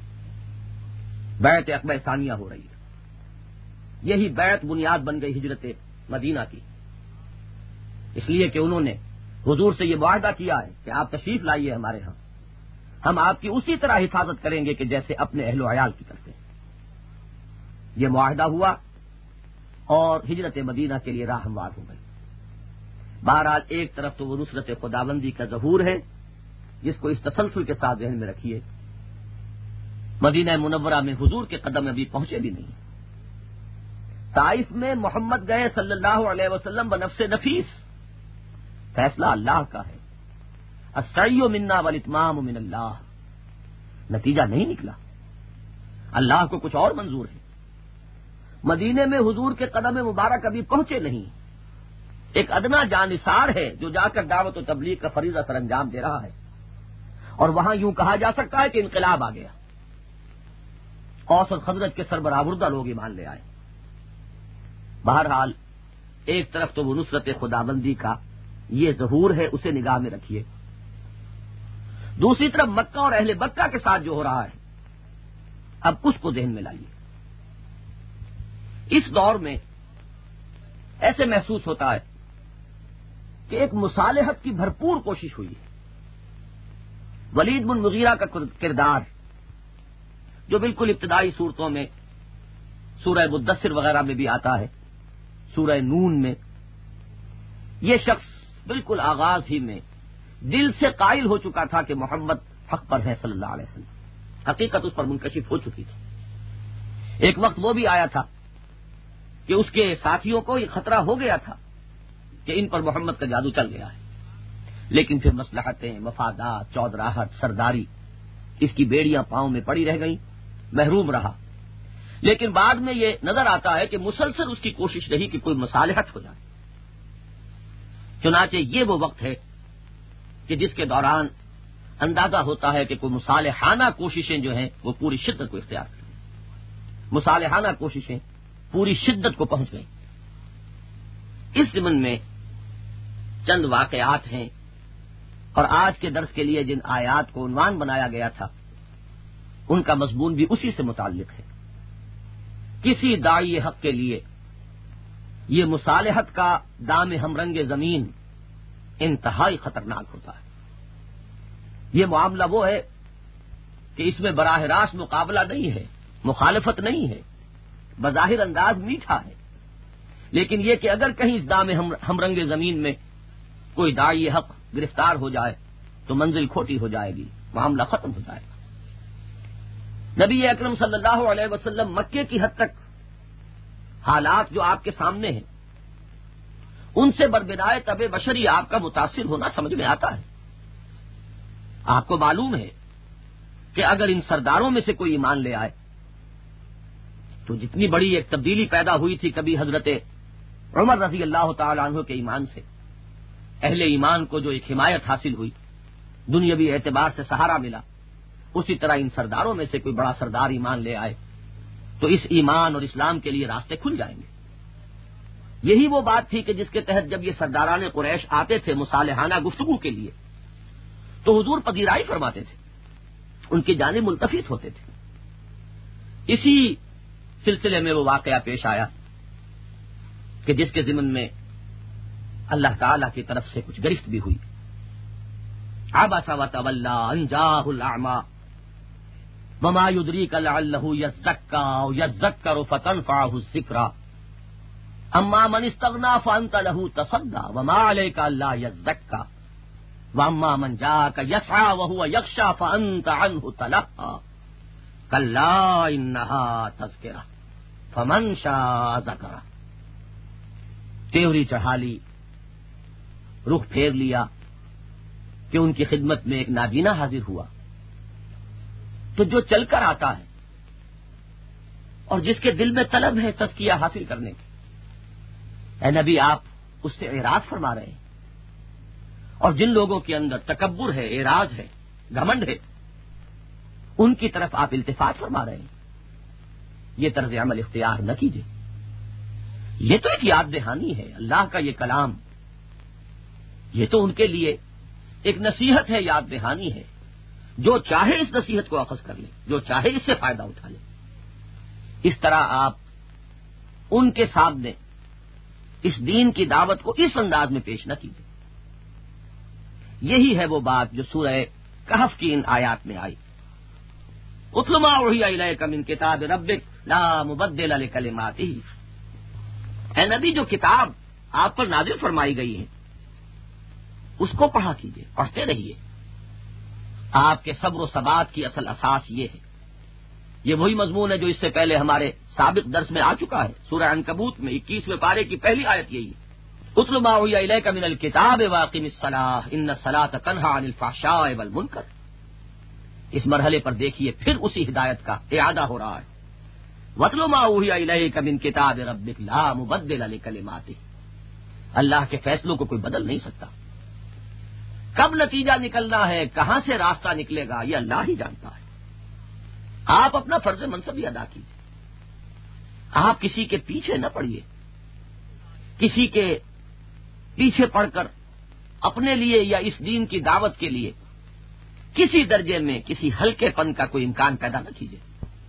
بیعت عقبہ ثانیہ ہو رہی ہے۔ یہی بیعت بنیاد بن گئی ہجرت مدینہ کی، اس لیے کہ انہوں نے حضور سے یہ معاہدہ کیا ہے کہ آپ تشریف لائیے ہمارے ہاں، ہم آپ کی اسی طرح حفاظت کریں گے کہ جیسے اپنے اہل و عیال کی کرتے ہیں۔ یہ معاہدہ ہوا اور ہجرت مدینہ کے لیے راہ ہموار ہو گئی۔ بہرحال ایک طرف تو وہ نصرت خداوندی کا ظہور ہے جس کو اس تسلسل کے ساتھ ذہن میں رکھیے، مدینہ منورہ میں حضور کے قدم ابھی پہنچے بھی نہیں، طائف میں محمد گئے صلی اللہ علیہ وسلم بنفس نفیس، فیصلہ اللہ کا ہے، السعی منا والاتمام من اللہ، نتیجہ نہیں نکلا، اللہ کو کچھ اور منظور ہے۔ مدینے میں حضور کے قدم مبارک ابھی پہنچے نہیں، ایک ادنا جانثار ہے جو جا کر دعوت و تبلیغ کا فریضہ سر انجام دے رہا ہے، اور وہاں یوں کہا جا سکتا ہے کہ انقلاب آ گیا، اوس اور خزرج کے سربراہ بردہ لوگ ایمان لے آئے۔ بہرحال ایک طرف تو وہ نصرت خداوندی کا یہ ظہور ہے، اسے نگاہ میں رکھیے، دوسری طرف مکہ اور اہل مکہ کے ساتھ جو ہو رہا ہے اب اس کو ذہن میں لائیے۔ اس دور میں ایسے محسوس ہوتا ہے کہ ایک مصالحت کی بھرپور کوشش ہوئی ہے۔ ولید بن مغیرہ کا کردار جو بالکل ابتدائی صورتوں میں سورہ مدثر وغیرہ میں بھی آتا ہے، سورہ نون میں، یہ شخص بالکل آغاز ہی میں دل سے قائل ہو چکا تھا کہ محمد حق پر ہے صلی اللہ علیہ وسلم، حقیقت اس پر منکشف ہو چکی تھی۔ ایک وقت وہ بھی آیا تھا کہ اس کے ساتھیوں کو یہ خطرہ ہو گیا تھا کہ ان پر محمد کا جادو چل گیا ہے، لیکن پھر مصلحتیں، مفادات، چودراہٹ، سرداری، اس کی بیڑیاں پاؤں میں پڑی رہ گئیں، محروم رہا۔ لیکن بعد میں یہ نظر آتا ہے کہ مسلسل اس کی کوشش رہی کہ کوئی مصالحت ہو جائے۔ چنانچہ یہ وہ وقت ہے کہ جس کے دوران اندازہ ہوتا ہے کہ کوئی مصالحانہ کوششیں جو ہیں وہ پوری شدت کو اختیار کریں، مصالحانہ کوششیں پوری شدت کو پہنچ گئیں۔ اس ضمن میں چند واقعات ہیں، اور آج کے درس کے لیے جن آیات کو عنوان بنایا گیا تھا ان کا مضمون بھی اسی سے متعلق ہے۔ کسی داعی حق کے لیے یہ مصالحت کا دام ہم رنگ زمین انتہائی خطرناک ہوتا ہے۔ یہ معاملہ وہ ہے کہ اس میں براہ راست مقابلہ نہیں ہے، مخالفت نہیں ہے، بظاہر انداز میٹھا ہے، لیکن یہ کہ اگر کہیں اس دام ہم رنگ زمین میں کوئی داعی حق گرفتار ہو جائے تو منزل کھوٹی ہو جائے گی، معاملہ ختم ہو جائے گا۔ نبی اکرم صلی اللہ علیہ وسلم مکے کی حد تک حالات جو آپ کے سامنے ہیں ان سے بربنائے طبع بشری آپ کا متاثر ہونا سمجھ میں آتا ہے۔ آپ کو معلوم ہے کہ اگر ان سرداروں میں سے کوئی ایمان لے آئے تو جتنی بڑی ایک تبدیلی پیدا ہوئی تھی کبھی حضرت عمر رضی اللہ تعالی عنہ کے ایمان سے، اہل ایمان کو جو ایک حمایت حاصل ہوئی، دنیاوی اعتبار سے سہارا ملا، اسی طرح ان سرداروں میں سے کوئی بڑا سردار ایمان لے آئے تو اس ایمان اور اسلام کے لیے راستے کھل جائیں گے۔ یہی وہ بات تھی کہ جس کے تحت جب یہ سرداران قریش آتے تھے مصالحانہ گفتگو کے لیے تو حضور پذیرائی فرماتے تھے، ان کی جانب ملتفت ہوتے تھے۔ اسی سلسلے میں وہ واقعہ پیش آیا کہ جس کے ضمن میں اللہ تعالی کی طرف سے کچھ گرفت بھی ہوئی۔ عبس وتولى ان جاءه الاعمى وما يدريك لعله يزكى او يذكر فتنفعه الذكرى اما من استغنى فانت له تصدى وما عليك الا يزكى واما من جاءك يسعى وهو يخشى فانت عنه تلهى كلا انها تذكرة فمن شاء ذكره۔ تیوری چڑھا لی، رخ پھیر لیا کہ ان کی خدمت میں ایک نابینا حاضر ہوا، تو جو چل کر آتا ہے اور جس کے دل میں طلب ہے تزکیہ حاصل کرنے کی، اے نبی آپ اس سے اعراض فرما رہے ہیں، اور جن لوگوں کے اندر تکبر ہے، اعراض ہے، گھمنڈ ہے، ان کی طرف آپ التفات فرما رہے ہیں۔ یہ طرز عمل اختیار نہ کیجیے، یہ تو ایک یاد دہانی ہے، اللہ کا یہ کلام، یہ تو ان کے لیے ایک نصیحت ہے، یاد دہانی ہے۔ جو چاہے اس نصیحت کو اخذ کر لے، جو چاہے اس سے فائدہ اٹھا لے۔ اس طرح آپ ان کے سامنے اس دین کی دعوت کو اس انداز میں پیش نہ کیجیے۔ یہی ہے وہ بات جو سورہ کہف کی ان آیات میں آئی۔ اتل ما اوحی الیک من کتاب ربک لا مبدل لکلماتہ۔ اے نبی، جو کتاب آپ پر نازل فرمائی گئی ہے اس کو پڑھا کیجیے، پڑھتے رہیے۔ آپ کے صبر و ثبات کی اصل اساس یہ ہے، یہ وہی مضمون ہے جو اس سے پہلے ہمارے سابق درس میں آ چکا ہے۔ سورہ عنکبوت میں اکیسویں پارے کی پہلی آیت یہی ہے، اتل ما اوحی الیک من الکتاب واقم الصلاۃ ان الصلاۃ تنہی عن الفحشاء والمنکر۔ اس مرحلے پر دیکھیے پھر اسی ہدایت کا اعادہ ہو رہا ہے۔ وَاتْلُ مَا أُوحِیَ إِلَیْکَ مِن کِتَابِ رَبِّکَ لَا مُبَدِّلَ لِکَلِمَاتِہ۔ اللہ کے فیصلوں کو کوئی بدل نہیں سکتا۔ کب نتیجہ نکلنا ہے، کہاں سے راستہ نکلے گا، یہ اللہ ہی جانتا ہے۔ آپ اپنا فرض منصبی ادا کیجیے، آپ کسی کے پیچھے نہ پڑیے، کسی کے پیچھے پڑ کر اپنے لیے یا اس دین کی دعوت کے لیے کسی درجے میں کسی ہلکے پن کا کوئی امکان پیدا نہ کیجیے۔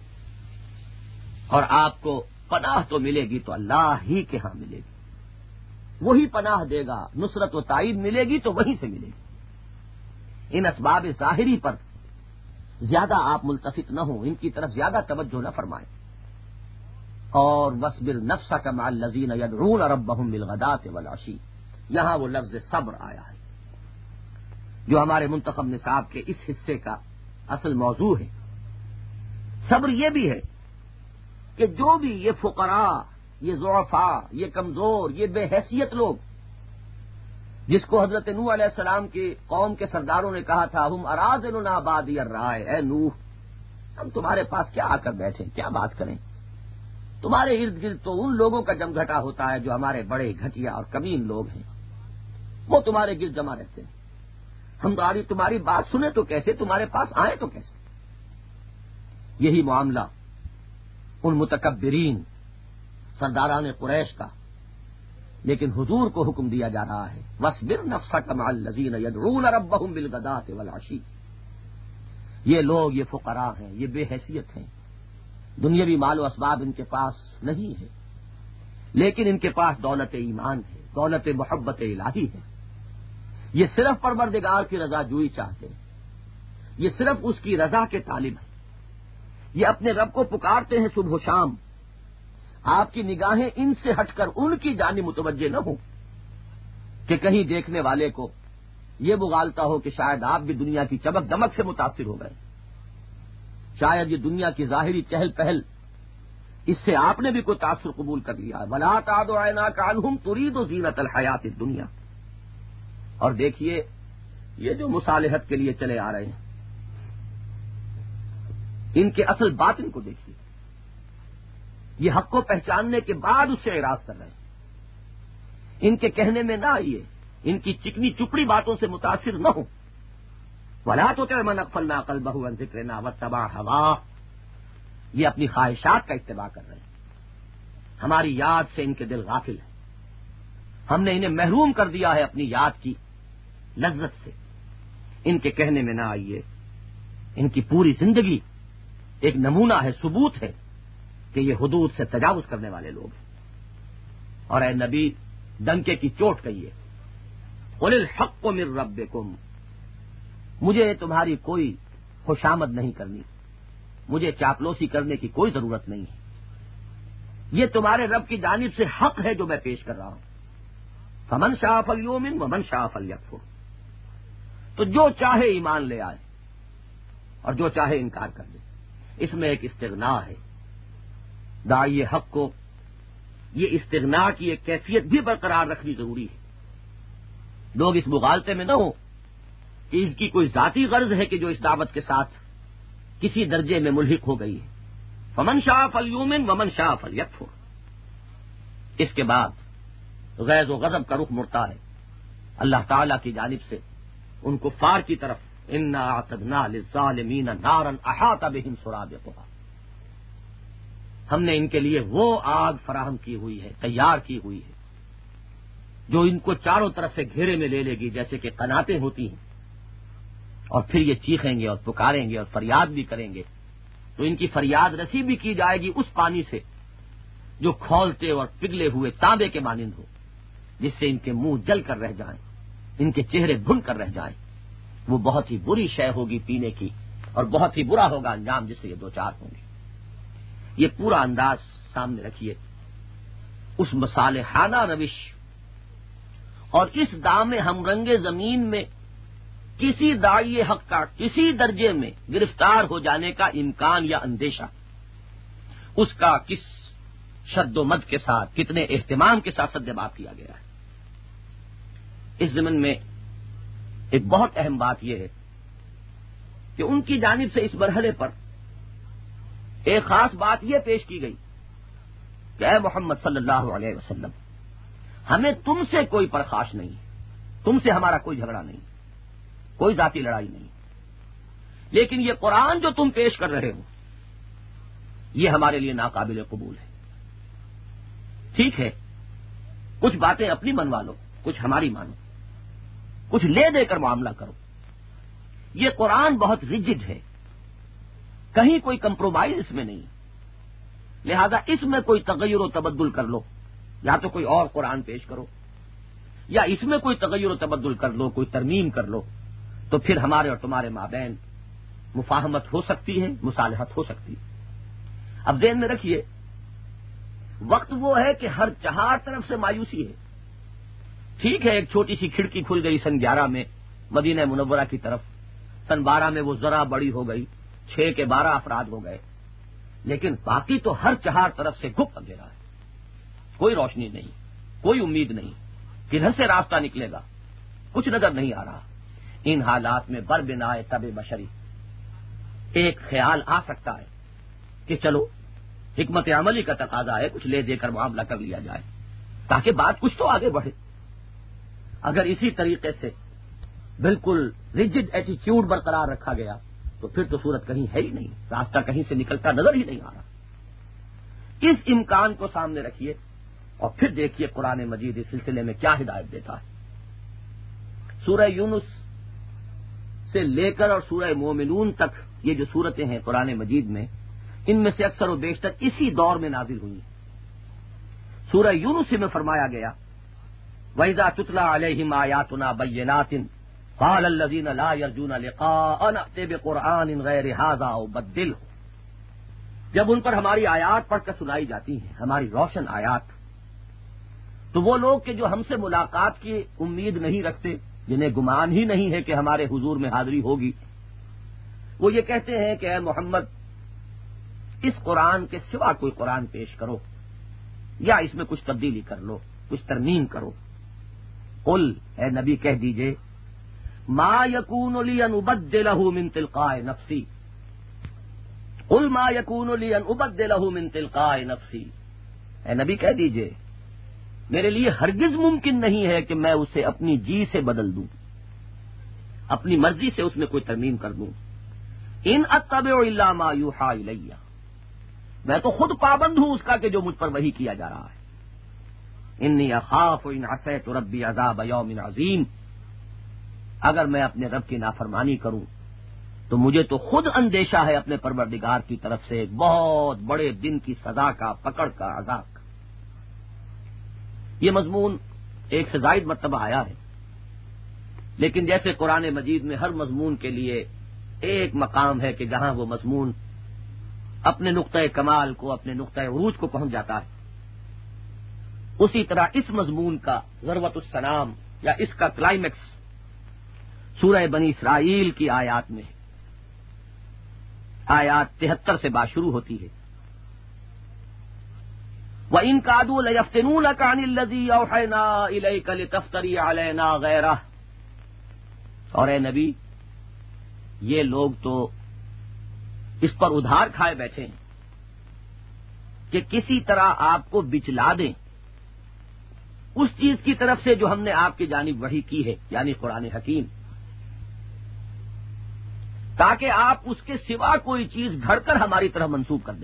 اور آپ کو پناہ تو ملے گی تو اللہ ہی کے ہاں ملے گی، وہی پناہ دے گا، نصرت و تائید ملے گی تو وہیں سے ملے گی۔ ان اسباب ظاہری پر زیادہ آپ ملتفت نہ ہوں، ان کی طرف زیادہ توجہ نہ فرمائیں۔ اور وَاصْبِرْ نَفْسَكَ مَعَ الَّذِينَ يَدْعُونَ رَبَّهُمْ بِالْغَدَاةِ وَالْعَشِيِّ۔ یہاں وہ لفظ صبر آیا ہے جو ہمارے منتخب نصاب کے اس حصے کا اصل موضوع ہے۔ صبر یہ بھی ہے کہ جو بھی یہ فقراء، یہ ضعفاء، یہ کمزور، یہ بے حیثیت لوگ، جس کو حضرت نوح علیہ السلام کی قوم کے سرداروں نے کہا تھا ہم اراذلنا بادی الرائے، اے نوح ہم تمہارے پاس کیا آ کر بیٹھیں، کیا بات کریں، تمہارے ارد گرد تو ان لوگوں کا جم گھٹا ہوتا ہے جو ہمارے بڑے گھٹیا اور کمین لوگ ہیں، وہ تمہارے گرد جمع رہتے ہیں، ہم تمہاری تمہاری بات سنیں تو کیسے، تمہارے پاس آئیں تو کیسے۔ یہی معاملہ ان متکبرین سرداران قریش کا، لیکن حضور کو حکم دیا جا رہا ہے وَاصْبِرْ نَفْسَكَ مَعَ الَّذِينَ يَدْعُونَ رَبَّهُمْ بِالْغَدَاةِ وَالْعَشِيِّ۔ یہ لوگ، یہ فقراء ہیں، یہ بے حیثیت ہیں، دنیاوی مال و اسباب ان کے پاس نہیں ہے، لیکن ان کے پاس دولت ایمان ہے، دولت محبت الہی ہے۔ یہ صرف پروردگار کی رضا جوئی چاہتے ہیں، یہ صرف اس کی رضا کے طالب ہیں، یہ اپنے رب کو پکارتے ہیں صبح و شام۔ آپ کی نگاہیں ان سے ہٹ کر ان کی جانب متوجہ نہ ہوں کہ کہیں دیکھنے والے کو یہ بغالتا ہو کہ شاید آپ بھی دنیا کی چمک دمک سے متاثر ہو گئے، شاید یہ دنیا کی ظاہری چہل پہل اس سے آپ نے بھی کوئی تاثر قبول کر لیا ہے۔ وَلَا تَعْدُ عَيْنَاكَ عَنْهُمْ تُرِيدُ زِينَةَ الْحَيَاةِ الدُّنْيَا۔ اور دیکھیے یہ جو مصالحت کے لیے چلے آ رہے ہیں، ان کے اصل باطن کو دیکھیے، یہ حق کو پہچاننے کے بعد اس سے اعراض کر رہے ہیں۔ ان کے کہنے میں نہ آئیے، ان کی چکنی چپڑی باتوں سے متاثر نہ ہوں۔ وَلَا تُطِعْ مَنْ أَغْفَلْنَا قَلْبَهُ عَنْ ذِكْرِنَا وَاتَّبَعَ هَوَاهُ۔ یہ اپنی خواہشات کا اتباع کر رہے ہیں، ہماری یاد سے ان کے دل غافل ہیں، ہم نے انہیں محروم کر دیا ہے اپنی یاد کی لذت سے، ان کے کہنے میں نہ آئیے. ان کی پوری زندگی ایک نمونہ ہے، ثبوت ہے کہ یہ حدود سے تجاوز کرنے والے لوگ ہیں. اور اے نبی ڈنکے کی چوٹ کہیے، قل الحق من ربکم، مجھے تمہاری کوئی خوشامد نہیں کرنی، مجھے چاپلوسی کرنے کی کوئی ضرورت نہیں ہے. یہ تمہارے رب کی جانب سے حق ہے جو میں پیش کر رہا ہوں. فمن شاء فلیؤمن ومن شاء فلیکفر، تو جو چاہے ایمان لے آئے اور جو چاہے انکار کر دے. اس میں ایک استغنا ہے. داعی حق کو یہ استغنا کی ایک کیفیت بھی برقرار رکھنی ضروری ہے. لوگ اس مغالطے میں نہ ہو کہ اس کی کوئی ذاتی غرض ہے کہ جو اس دعوت کے ساتھ کسی درجے میں ملحق ہو گئی ہے. فمن شاء فلیؤمن ومن شاء فلیکفر. اس کے بعد غیظ و غضب کا رخ مڑتا ہے اللہ تعالی کی جانب سے ان کفار کی طرف. انا اعتدنا للظالمین نارا احاط بهم سرادقها، ہم نے ان کے لیے وہ آگ فراہم کی ہوئی ہے، تیار کی ہوئی ہے، جو ان کو چاروں طرف سے گھیرے میں لے لے گی جیسے کہ قناتیں ہوتی ہیں. اور پھر یہ چیخیں گے اور پکاریں گے اور فریاد بھی کریں گے، تو ان کی فریاد رسی بھی کی جائے گی اس پانی سے جو کھولتے اور پگھلے ہوئے تانبے کے مانند ہو، جس سے ان کے منہ جل کر رہ جائیں، ان کے چہرے بھن کر رہ جائیں. وہ بہت ہی بری شے ہوگی پینے کی، اور بہت ہی برا ہوگا انجام جس سے یہ دو چار ہوں گے. یہ پورا انداز سامنے رکھیے. اس مصالحانہ روش اور اس دام ہم رنگ زمین میں کسی داعی حق کا کسی درجے میں گرفتار ہو جانے کا امکان یا اندیشہ، اس کا کس شد و مد کے ساتھ، کتنے اہتمام کے ساتھ سدباب کیا گیا ہے. اس ضمن میں ایک بہت اہم بات یہ ہے کہ ان کی جانب سے اس مرحلے پر ایک خاص بات یہ پیش کی گئی کہ اے محمد صلی اللہ علیہ وسلم، ہمیں تم سے کوئی پرخاش نہیں، تم سے ہمارا کوئی جھگڑا نہیں، کوئی ذاتی لڑائی نہیں، لیکن یہ قرآن جو تم پیش کر رہے ہو یہ ہمارے لیے ناقابل قبول ہے. ٹھیک ہے، کچھ باتیں اپنی منوا لو، کچھ ہماری مانو، کچھ لے دے کر معاملہ کرو. یہ قرآن بہت ریجڈ ہے، کہیں کوئی کمپرومائز اس میں نہیں، لہذا اس میں کوئی تغیر و تبدل کر لو، یا تو کوئی اور قرآن پیش کرو، یا اس میں کوئی تغیر و تبدل کر لو، کوئی ترمیم کر لو، تو پھر ہمارے اور تمہارے مابین مفاہمت ہو سکتی ہے، مصالحت ہو سکتی ہے. اب ذہن میں رکھیے، وقت وہ ہے کہ ہر چہار طرف سے مایوسی ہے. ٹھیک ہے، ایک چھوٹی سی کھڑکی کھل گئی سن گیارہ میں مدینہ منورہ کی طرف، سن بارہ میں وہ ذرا بڑی ہو گئی، چھ کے بارہ افراد ہو گئے، لیکن باقی تو ہر چہار طرف سے گھپ اندھیرا ہے. کوئی روشنی نہیں، کوئی امید نہیں، کدھر سے راستہ نکلے گا کچھ نظر نہیں آ رہا. ان حالات میں بر بنائے تب بشری ایک خیال آ سکتا ہے کہ چلو حکمت عملی کا تقاضا ہے، کچھ لے دے کر معاملہ کر لیا جائے تاکہ بات کچھ تو آگے بڑھے. اگر اسی طریقے سے بالکل ریجڈ ایٹیچیوڈ برقرار رکھا گیا تو پھر تو صورت کہیں ہے ہی نہیں، راستہ کہیں سے نکلتا نظر ہی نہیں آ رہا. اس امکان کو سامنے رکھیے اور پھر دیکھیے قرآن مجید اس سلسلے میں کیا ہدایت دیتا ہے. سورہ یونس سے لے کر اور سورہ مومنون تک یہ جو صورتیں ہیں قرآن مجید میں، ان میں سے اکثر و بیشتر اسی دور میں نازل ہوئی ہیں. سورہ یونس میں فرمایا گیا وَإِذَا تُتْلَىٰ عَلَيْهِمْ آيَاتُنَا بَيِّنَاتٍ قَالَ الَّذِينَ لَا يَرْجُونَ لِقَاءَنَا ائْتِ بِقُرْآنٍ غَيْرِ هَٰذَا أَوْ بَدِّلْهُ. جب ان پر ہماری آیات پڑھ کر سنائی جاتی ہیں، ہماری روشن آیات، تو وہ لوگ کہ جو ہم سے ملاقات کی امید نہیں رکھتے، جنہیں گمان ہی نہیں ہے کہ ہمارے حضور میں حاضری ہوگی، وہ یہ کہتے ہیں کہ اے محمد اس قرآن کے سوا کوئی قرآن پیش کرو، یا اس میں کچھ تبدیلی کر لو، کچھ ترمیم کرو. قل اے نبی کہہ دیجئے ما یکون لی ان ابدلہ من تلقاء نفسی، قل ما یکون لی ان ابدلہ من تلقاء نفسی. اے نبی کہہ دیجئے میرے لیے ہرگز ممکن نہیں ہے کہ میں اسے اپنی جی سے بدل دوں، اپنی مرضی سے اس میں کوئی ترمیم کر دوں. ان اتبع الا ما یوحی الی، میں تو خود پابند ہوں اس کا کہ جو مجھ پر وحی کیا جا رہا ہے. انی اخاف ان عصیت ربی عذاب یوم عظیم، اگر میں اپنے رب کی نافرمانی کروں تو مجھے تو خود اندیشہ ہے اپنے پروردگار کی طرف سے ایک بہت بڑے دن کی سزا کا، پکڑ کا، عذاب کا۔ یہ مضمون ایک سے زائد مرتبہ آیا ہے، لیکن جیسے قرآن مجید میں ہر مضمون کے لیے ایک مقام ہے کہ جہاں وہ مضمون اپنے نقطۂ کمال کو، اپنے نقطۂ عروج کو پہنچ جاتا ہے، اسی طرح اس مضمون کا ذروۃ السلام یا اس کا کلائمیکس سورہ بنی اسرائیل کی آیات میں ہے۔ آیات تہتر سے بات شروع ہوتی ہے، وَإِن كَادُوا لَيَفْتِنُونَكَ عَنِ الَّذِي أَوْحَيْنَا إِلَيْكَ لِتَفْتَرِيَ عَلَيْنَا غَيْرَهُ، اور اے نبی یہ لوگ تو اس پر ادھار کھائے بیٹھے ہیں کہ کسی طرح آپ کو بچلا دیں اس چیز کی طرف سے جو ہم نے آپ کی جانب وحی کی ہے، یعنی قرآن حکیم، تاکہ آپ اس کے سوا کوئی چیز گھڑ کر ہماری طرف منسوب کر دیں۔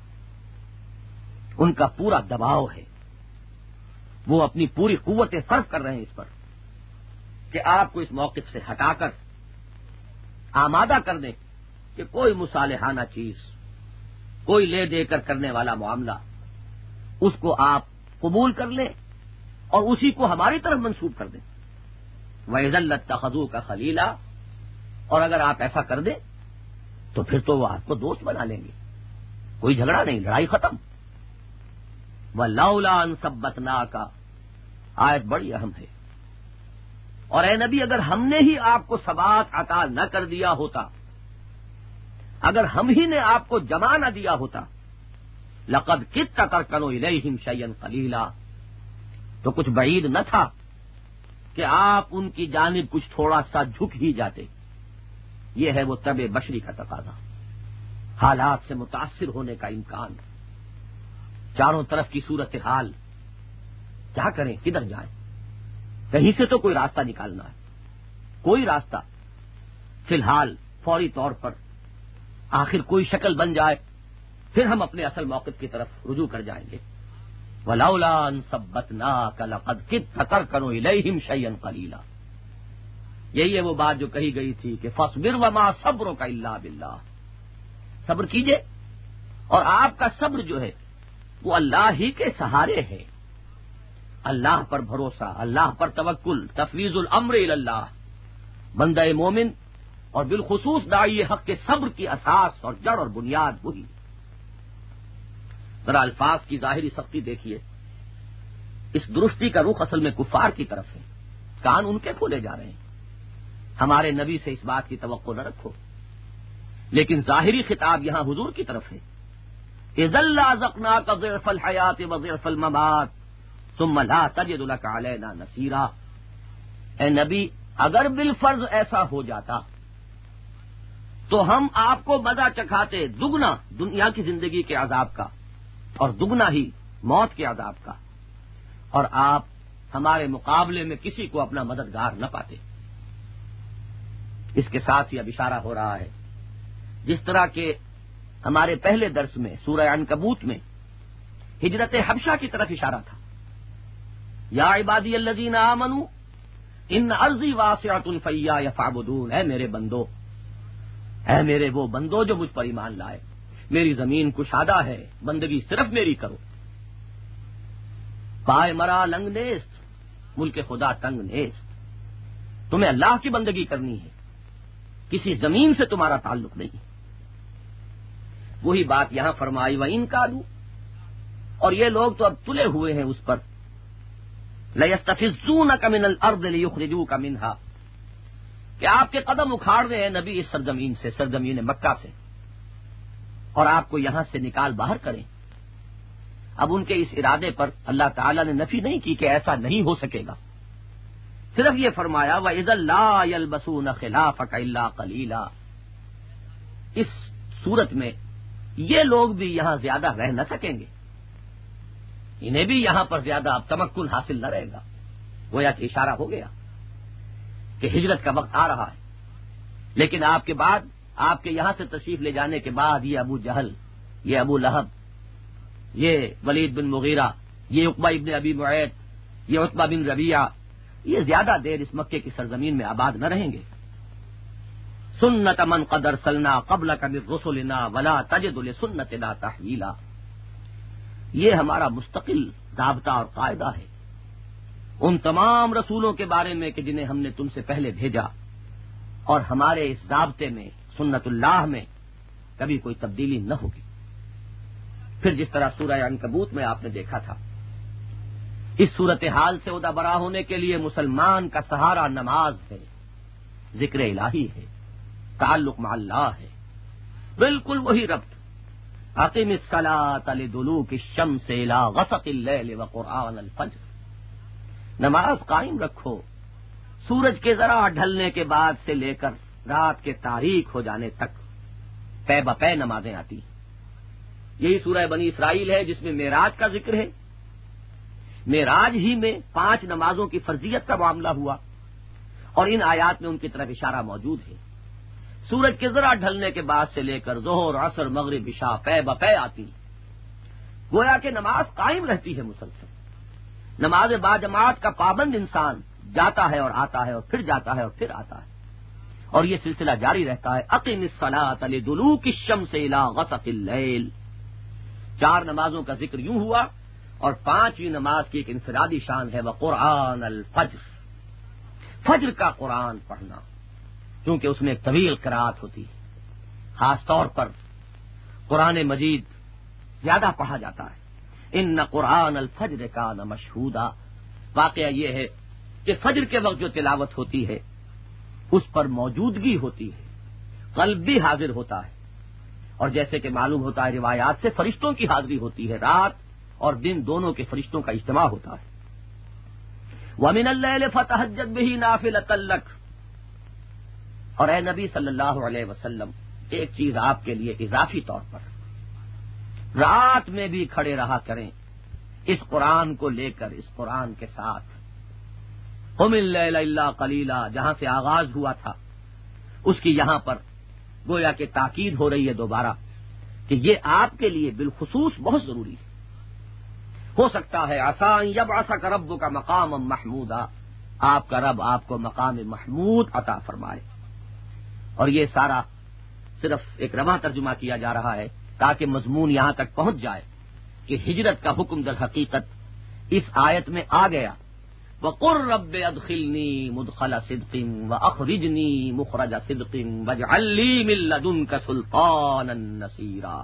ان کا پورا دباؤ ہے، وہ اپنی پوری قوتیں صرف کر رہے ہیں اس پر کہ آپ کو اس موقف سے ہٹا کر آمادہ کر دیں کہ کوئی مصالحانہ چیز، کوئی لے دے کر کرنے والا معاملہ، اس کو آپ قبول کر لیں اور اسی کو ہماری طرف منسوب کر دیں۔ وَإِذًا لَاتَّخَذُوكَ خَلِيلًا، اور اگر آپ ایسا کر دیں تو پھر تو وہ آپ کو دوست بنا لیں گے، کوئی جھگڑا نہیں، لڑائی ختم۔ وَلَوْلَا أَن ثَبَّتْنَاكَ، آیت بڑی اہم ہے، اور اے نبی اگر ہم نے ہی آپ کو ثبات عطا نہ کر دیا ہوتا، اگر ہم ہی نے آپ کو جمع نہ دیا ہوتا، لَقَدْ كِدتَّ تَرْكَنُ إِلَيْهِمْ شَيْئًا قَلِيلًا، تو کچھ بعید نہ تھا کہ آپ ان کی جانب کچھ تھوڑا سا جھک ہی جاتے۔ یہ ہے وہ طبع بشری کا تقاضا، حالات سے متاثر ہونے کا امکان، چاروں طرف کی صورتحال، کیا کریں، کدھر جائیں، کہیں سے تو کوئی راستہ نکالنا ہے، کوئی راستہ فی الحال فوری طور پر آخر کوئی شکل بن جائے، پھر ہم اپنے اصل موقف کی طرف رجوع کر جائیں گے۔ وَلَوْلَا أَن ثَبَّتْنَاكَ لَقَدْ كِدتَّ تَرْكَنُ إِلَيْهِمْ شَيْئًا قَلِيلًا، یہی ہے وہ بات جو کہی گئی تھی کہ فَاصْبِرْ وَمَا صَبْرُكَ إِلَّا بِاللَّهِ، صبر کیجئے، اور آپ کا صبر جو ہے وہ اللہ ہی کے سہارے ہے، اللہ پر بھروسہ، اللہ پر توکل، تفویض الامر الی اللہ، بندہ مومن اور بالخصوص داعی حق کے صبر کی اساس اور جڑ اور بنیاد وہی۔ ذرا الفاظ کی ظاہری سختی دیکھیے، اس درستی کا رخ اصل میں کفار کی طرف ہے، کان ان کے کھولے جا رہے ہیں، ہمارے نبی سے اس بات کی توقع نہ رکھو، لیکن ظاہری خطاب یہاں حضور کی طرف ہے۔ اذا لازقناک ضعف الحیات وضعف الممات ثم لا تجد لك علینا نصیرا، اے نبی اگر بالفرض ایسا ہو جاتا تو ہم آپ کو مزہ چکھاتے دگنا دنیا کی زندگی کے عذاب کا اور دگنا ہی موت کے عذاب کا، اور آپ ہمارے مقابلے میں کسی کو اپنا مددگار نہ پاتے۔ اس کے ساتھ ہی اب اشارہ ہو رہا ہے، جس طرح کہ ہمارے پہلے درس میں سورہ عنکبوت میں ہجرت حبشہ کی طرف اشارہ تھا، یا عبادی الذین آمنوا ان ارضی واسعۃ فایایا فاعبدون، اے میرے بندو، اے میرے وہ بندو جو مجھ پر ایمان لائے، میری زمین کشادہ ہے، بندگی صرف میری کرو۔ پائے مرا لنگ نیست، ملک خدا تنگ نیست، تمہیں اللہ کی بندگی کرنی ہے، کسی زمین سے تمہارا تعلق نہیں۔ وہی بات یہاں فرمائی، وَإِن كَادُوا، اور یہ لوگ تو اب تلے ہوئے ہیں اس پر، لَيَسْتَفِزُّونَكَ مِنَ الْأَرْضِ لِيُخْرِجُوكَ مِنْهَا، کہ آپ کے قدم اکھاڑ رہے ہیں نبی اس سرزمین سے، سرزمین مکہ سے، اور آپ کو یہاں سے نکال باہر کریں۔ اب ان کے اس ارادے پر اللہ تعالیٰ نے نفی نہیں کی کہ ایسا نہیں ہو سکے گا، صرف یہ فرمایا وَإِذًا لَا يَلْبَسُونَ خِلَافَكَ إِلَّا قَلِيلًا، اس صورت میں یہ لوگ بھی یہاں زیادہ رہ نہ سکیں گے، انہیں بھی یہاں پر زیادہ اب تمکن حاصل نہ رہے گا۔ گویا کہ اشارہ ہو گیا کہ ہجرت کا وقت آ رہا ہے، لیکن آپ کے بعد، آپ کے یہاں سے تشریف لے جانے کے بعد یہ ابو جہل، یہ ابو لہب، یہ ولید بن مغیرہ، یہ عقبہ ابن ابی معیط، یہ عتبہ بن ربیعہ، یہ زیادہ دیر اس مکے کی سرزمین میں آباد نہ رہیں گے. سنت من قد ارسلنا قبلک من رسلنا ولا تجد لسنتنا تحویلا. یہ ہمارا مستقل ضابطہ اور قاعدہ ہے ان تمام رسولوں کے بارے میں کہ جنہیں ہم نے تم سے پہلے بھیجا، اور ہمارے اس ضابطے میں سنت اللہ میں کبھی کوئی تبدیلی نہ ہوگی. پھر جس طرح سورہ عنکبوت میں آپ نے دیکھا تھا، اس صورتحال سے عہدہ برا ہونے کے لیے مسلمان کا سہارا نماز ہے، ذکر الہی ہے، تعلق مع اللہ ہے. بالکل وہی ربط اقم الصلاۃ لدلوک الشمس الی غسق اللیل وقرآن الفجر. نماز قائم رکھو سورج کے ذرا ڈھلنے کے بعد سے لے کر رات کے تاریک ہو جانے تک پے بپے نمازیں آتی. یہی سورہ بنی اسرائیل ہے جس میں معراج کا ذکر ہے. معراج ہی میں پانچ نمازوں کی فرضیت کا معاملہ ہوا، اور ان آیات میں ان کی طرف اشارہ موجود ہے. سورج کے ذرا ڈھلنے کے بعد سے لے کر ظہر، عصر، مغرب، عشاء پے بپے آتی. گویا کہ نماز قائم رہتی ہے مسلسل. نماز با جماعت کا پابند انسان جاتا ہے اور آتا ہے اور پھر جاتا ہے اور پھر آتا ہے، اور یہ سلسلہ جاری رہتا ہے. اقم الصلاۃ لدلوک الشمس الی غسق اللیل. چار نمازوں کا ذکر یوں ہوا، اور پانچویں نماز کی ایک انفرادی شان ہے وقرآن الفجر. فجر کا قرآن پڑھنا، کیونکہ اس میں ایک طویل قرات ہوتی ہے. خاص طور پر قرآن مجید زیادہ پڑھا جاتا ہے. ان قرآن الفجر کان مشہودا. واقعہ یہ ہے کہ فجر کے وقت جو تلاوت ہوتی ہے اس پر موجودگی ہوتی ہے، قلب بھی حاضر ہوتا ہے، اور جیسے کہ معلوم ہوتا ہے روایات سے فرشتوں کی حاضری ہوتی ہے. رات اور دن دونوں کے فرشتوں کا اجتماع ہوتا ہے. وَمِنَ اللَّيْلِ فَتَهَجَّدْ بِهِ نَافِلَةً لَكَ. اور اے نبی صلی اللہ علیہ وسلم، ایک چیز آپ کے لیے اضافی طور پر، رات میں بھی کھڑے رہا کریں اس قرآن کو لے کر، اس قرآن کے ساتھ. قُمِ اللَّيْلَ إِلَّا قَلِيلًا جہاں سے آغاز ہوا تھا اس کی یہاں پر گویا کہ تاکید ہو رہی ہے دوبارہ کہ یہ آپ کے لیے بالخصوص بہت ضروری ہے. ہو سکتا ہے عسیٰ ان یبعثک ربک مقاما محمودا، آپ کا رب آپ کو مقام محمود عطا فرمائے. اور یہ سارا صرف ایک رواں ترجمہ کیا جا رہا ہے تاکہ مضمون یہاں تک پہنچ جائے کہ ہجرت کا حکم در حقیقت اس آیت میں آ گیا. وَقُلْ رَبِّ أَدْخِلْنِي مُدْخَلَ صِدْقٍ وَأَخْرِجْنِي مُخْرَجَ صِدْقٍ وَاجْعَل لِّي مِن لَّدُنكَ سُلْطَانًا نَّصِيرًا.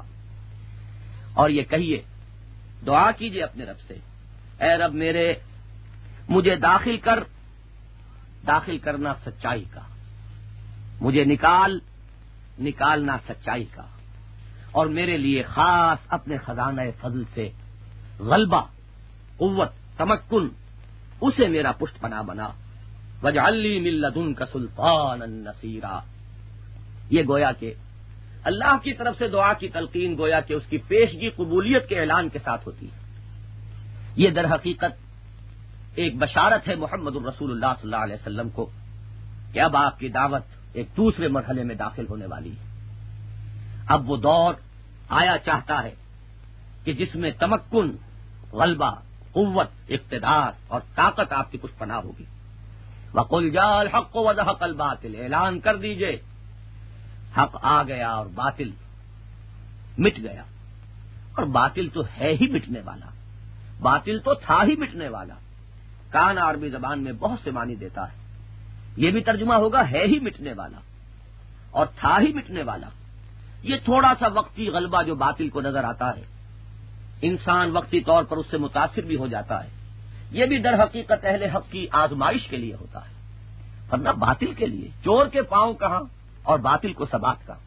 اور یہ کہیے، دعا کیجئے اپنے رب سے، اے رب میرے، مجھے داخل کر، داخل کرنا سچائی کا، مجھے نکال، نکالنا سچائی کا، اور میرے لیے خاص اپنے خزانہ فضل سے غلبہ، قوت، تمکن، اسے میرا پشت پناہ بنا. وَاجْعَل لِّي مِن لَّدُنكَ سُلْطَانًا نَّصِيرًا. یہ گویا کہ اللہ کی طرف سے دعا کی تلقین گویا کہ اس کی پیشگی قبولیت کے اعلان کے ساتھ ہوتی ہے. یہ در حقیقت ایک بشارت ہے محمد الرسول اللہ صلی اللہ علیہ وسلم کو کہ اب آپ کی دعوت ایک دوسرے مرحلے میں داخل ہونے والی ہے. اب وہ دور آیا چاہتا ہے کہ جس میں تمکن، غلبہ، قوت، اقتدار اور طاقت آپ کی کچھ پناہ ہوگی. وَقُلْ جَاءَ الْحَقُّ وَزَهَقَ الْبَاطِلُ. اعلان کر دیجئے حق آ گیا اور باطل مٹ گیا. اور باطل تو ہے ہی مٹنے والا، باطل تو تھا ہی مٹنے والا. کان عربی زبان میں بہت سے معنی دیتا ہے. یہ بھی ترجمہ ہوگا ہے ہی مٹنے والا اور تھا ہی مٹنے والا. یہ تھوڑا سا وقتی غلبہ جو باطل کو نظر آتا ہے، انسان وقتی طور پر اس سے متاثر بھی ہو جاتا ہے، یہ بھی در حقیقت اہل حق کی آزمائش کے لیے ہوتا ہے، ورنہ باطل کے لیے چور کے پاؤں کہاں اور باطل کو ثبات کا.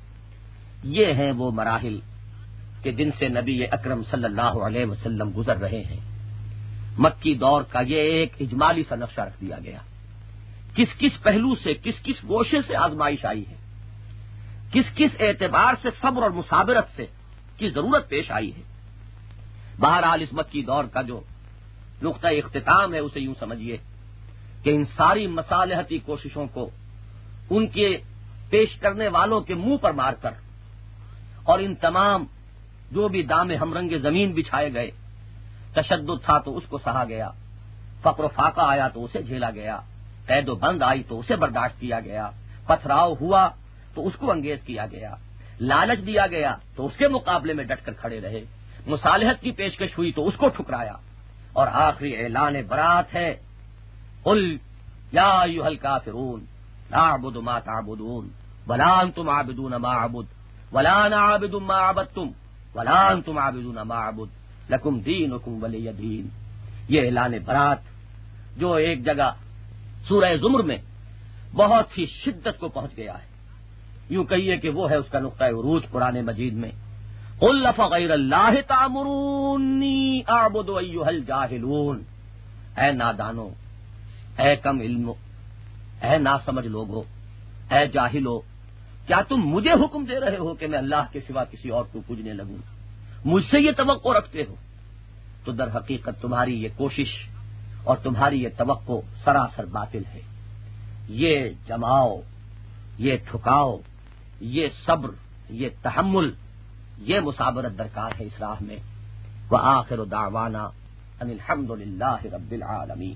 یہ ہیں وہ مراحل کہ جن سے نبی اکرم صلی اللہ علیہ وسلم گزر رہے ہیں. مکی دور کا یہ ایک اجمالی سا نقشہ رکھ دیا گیا. کس کس پہلو سے، کس کس گوشے سے آزمائش آئی ہے، کس کس اعتبار سے صبر اور مثابرت سے کی ضرورت پیش آئی ہے. بہرحال اس مکی دور کا جو نقطہ اختتام ہے اسے یوں سمجھیے کہ ان ساری مصالحتی کوششوں کو ان کے پیش کرنے والوں کے منہ پر مار کر، اور ان تمام جو بھی دام ہم رنگ زمین بچھائے گئے، تشدد تھا تو اس کو سہا گیا، فقر و فاقہ آیا تو اسے جھیلا گیا، قید و بند آئی تو اسے برداشت کیا گیا، پتھراؤ ہوا تو اس کو انگیز کیا گیا، لالچ دیا گیا تو اس کے مقابلے میں ڈٹ کر کھڑے رہے، مصالحت کی پیشکش ہوئی تو اس کو ٹھکرایا، اور آخری اعلان برات ہے، قل یا ایھا الکافرون لا اعبد ما تعبدون ولا انتم عابدون ما اعبد ولا انا عابد ما عبدتم ولا انتم عابدون ما اعبد لکم دینکم ولی دین۔ یہ اعلان برات جو ایک جگہ سورہ زمر میں بہت ہی شدت کو پہنچ گیا ہے، یوں کہیے کہ وہ ہے اس کا نقطہ عروج قرآن مجید میں، قل فغیر اللہ تأمرونی اعبد ایھا الجاہلون، اے نادانو، اے کم علم، اے ناسمجھ لوگو، اے جاہلو، کیا تم مجھے حکم دے رہے ہو کہ میں اللہ کے سوا کسی اور کو پوجنے لگوں؟ مجھ سے یہ توقع رکھتے ہو؟ تو در حقیقت تمہاری یہ کوشش اور تمہاری یہ توقع سراسر باطل ہے۔ یہ جماؤ، یہ ٹھکاؤ، یہ صبر، یہ تحمل، یہ مثابرت درکار ہے اس راہ میں۔ وآخر دعوانا ان الحمد للہ رب العالمین۔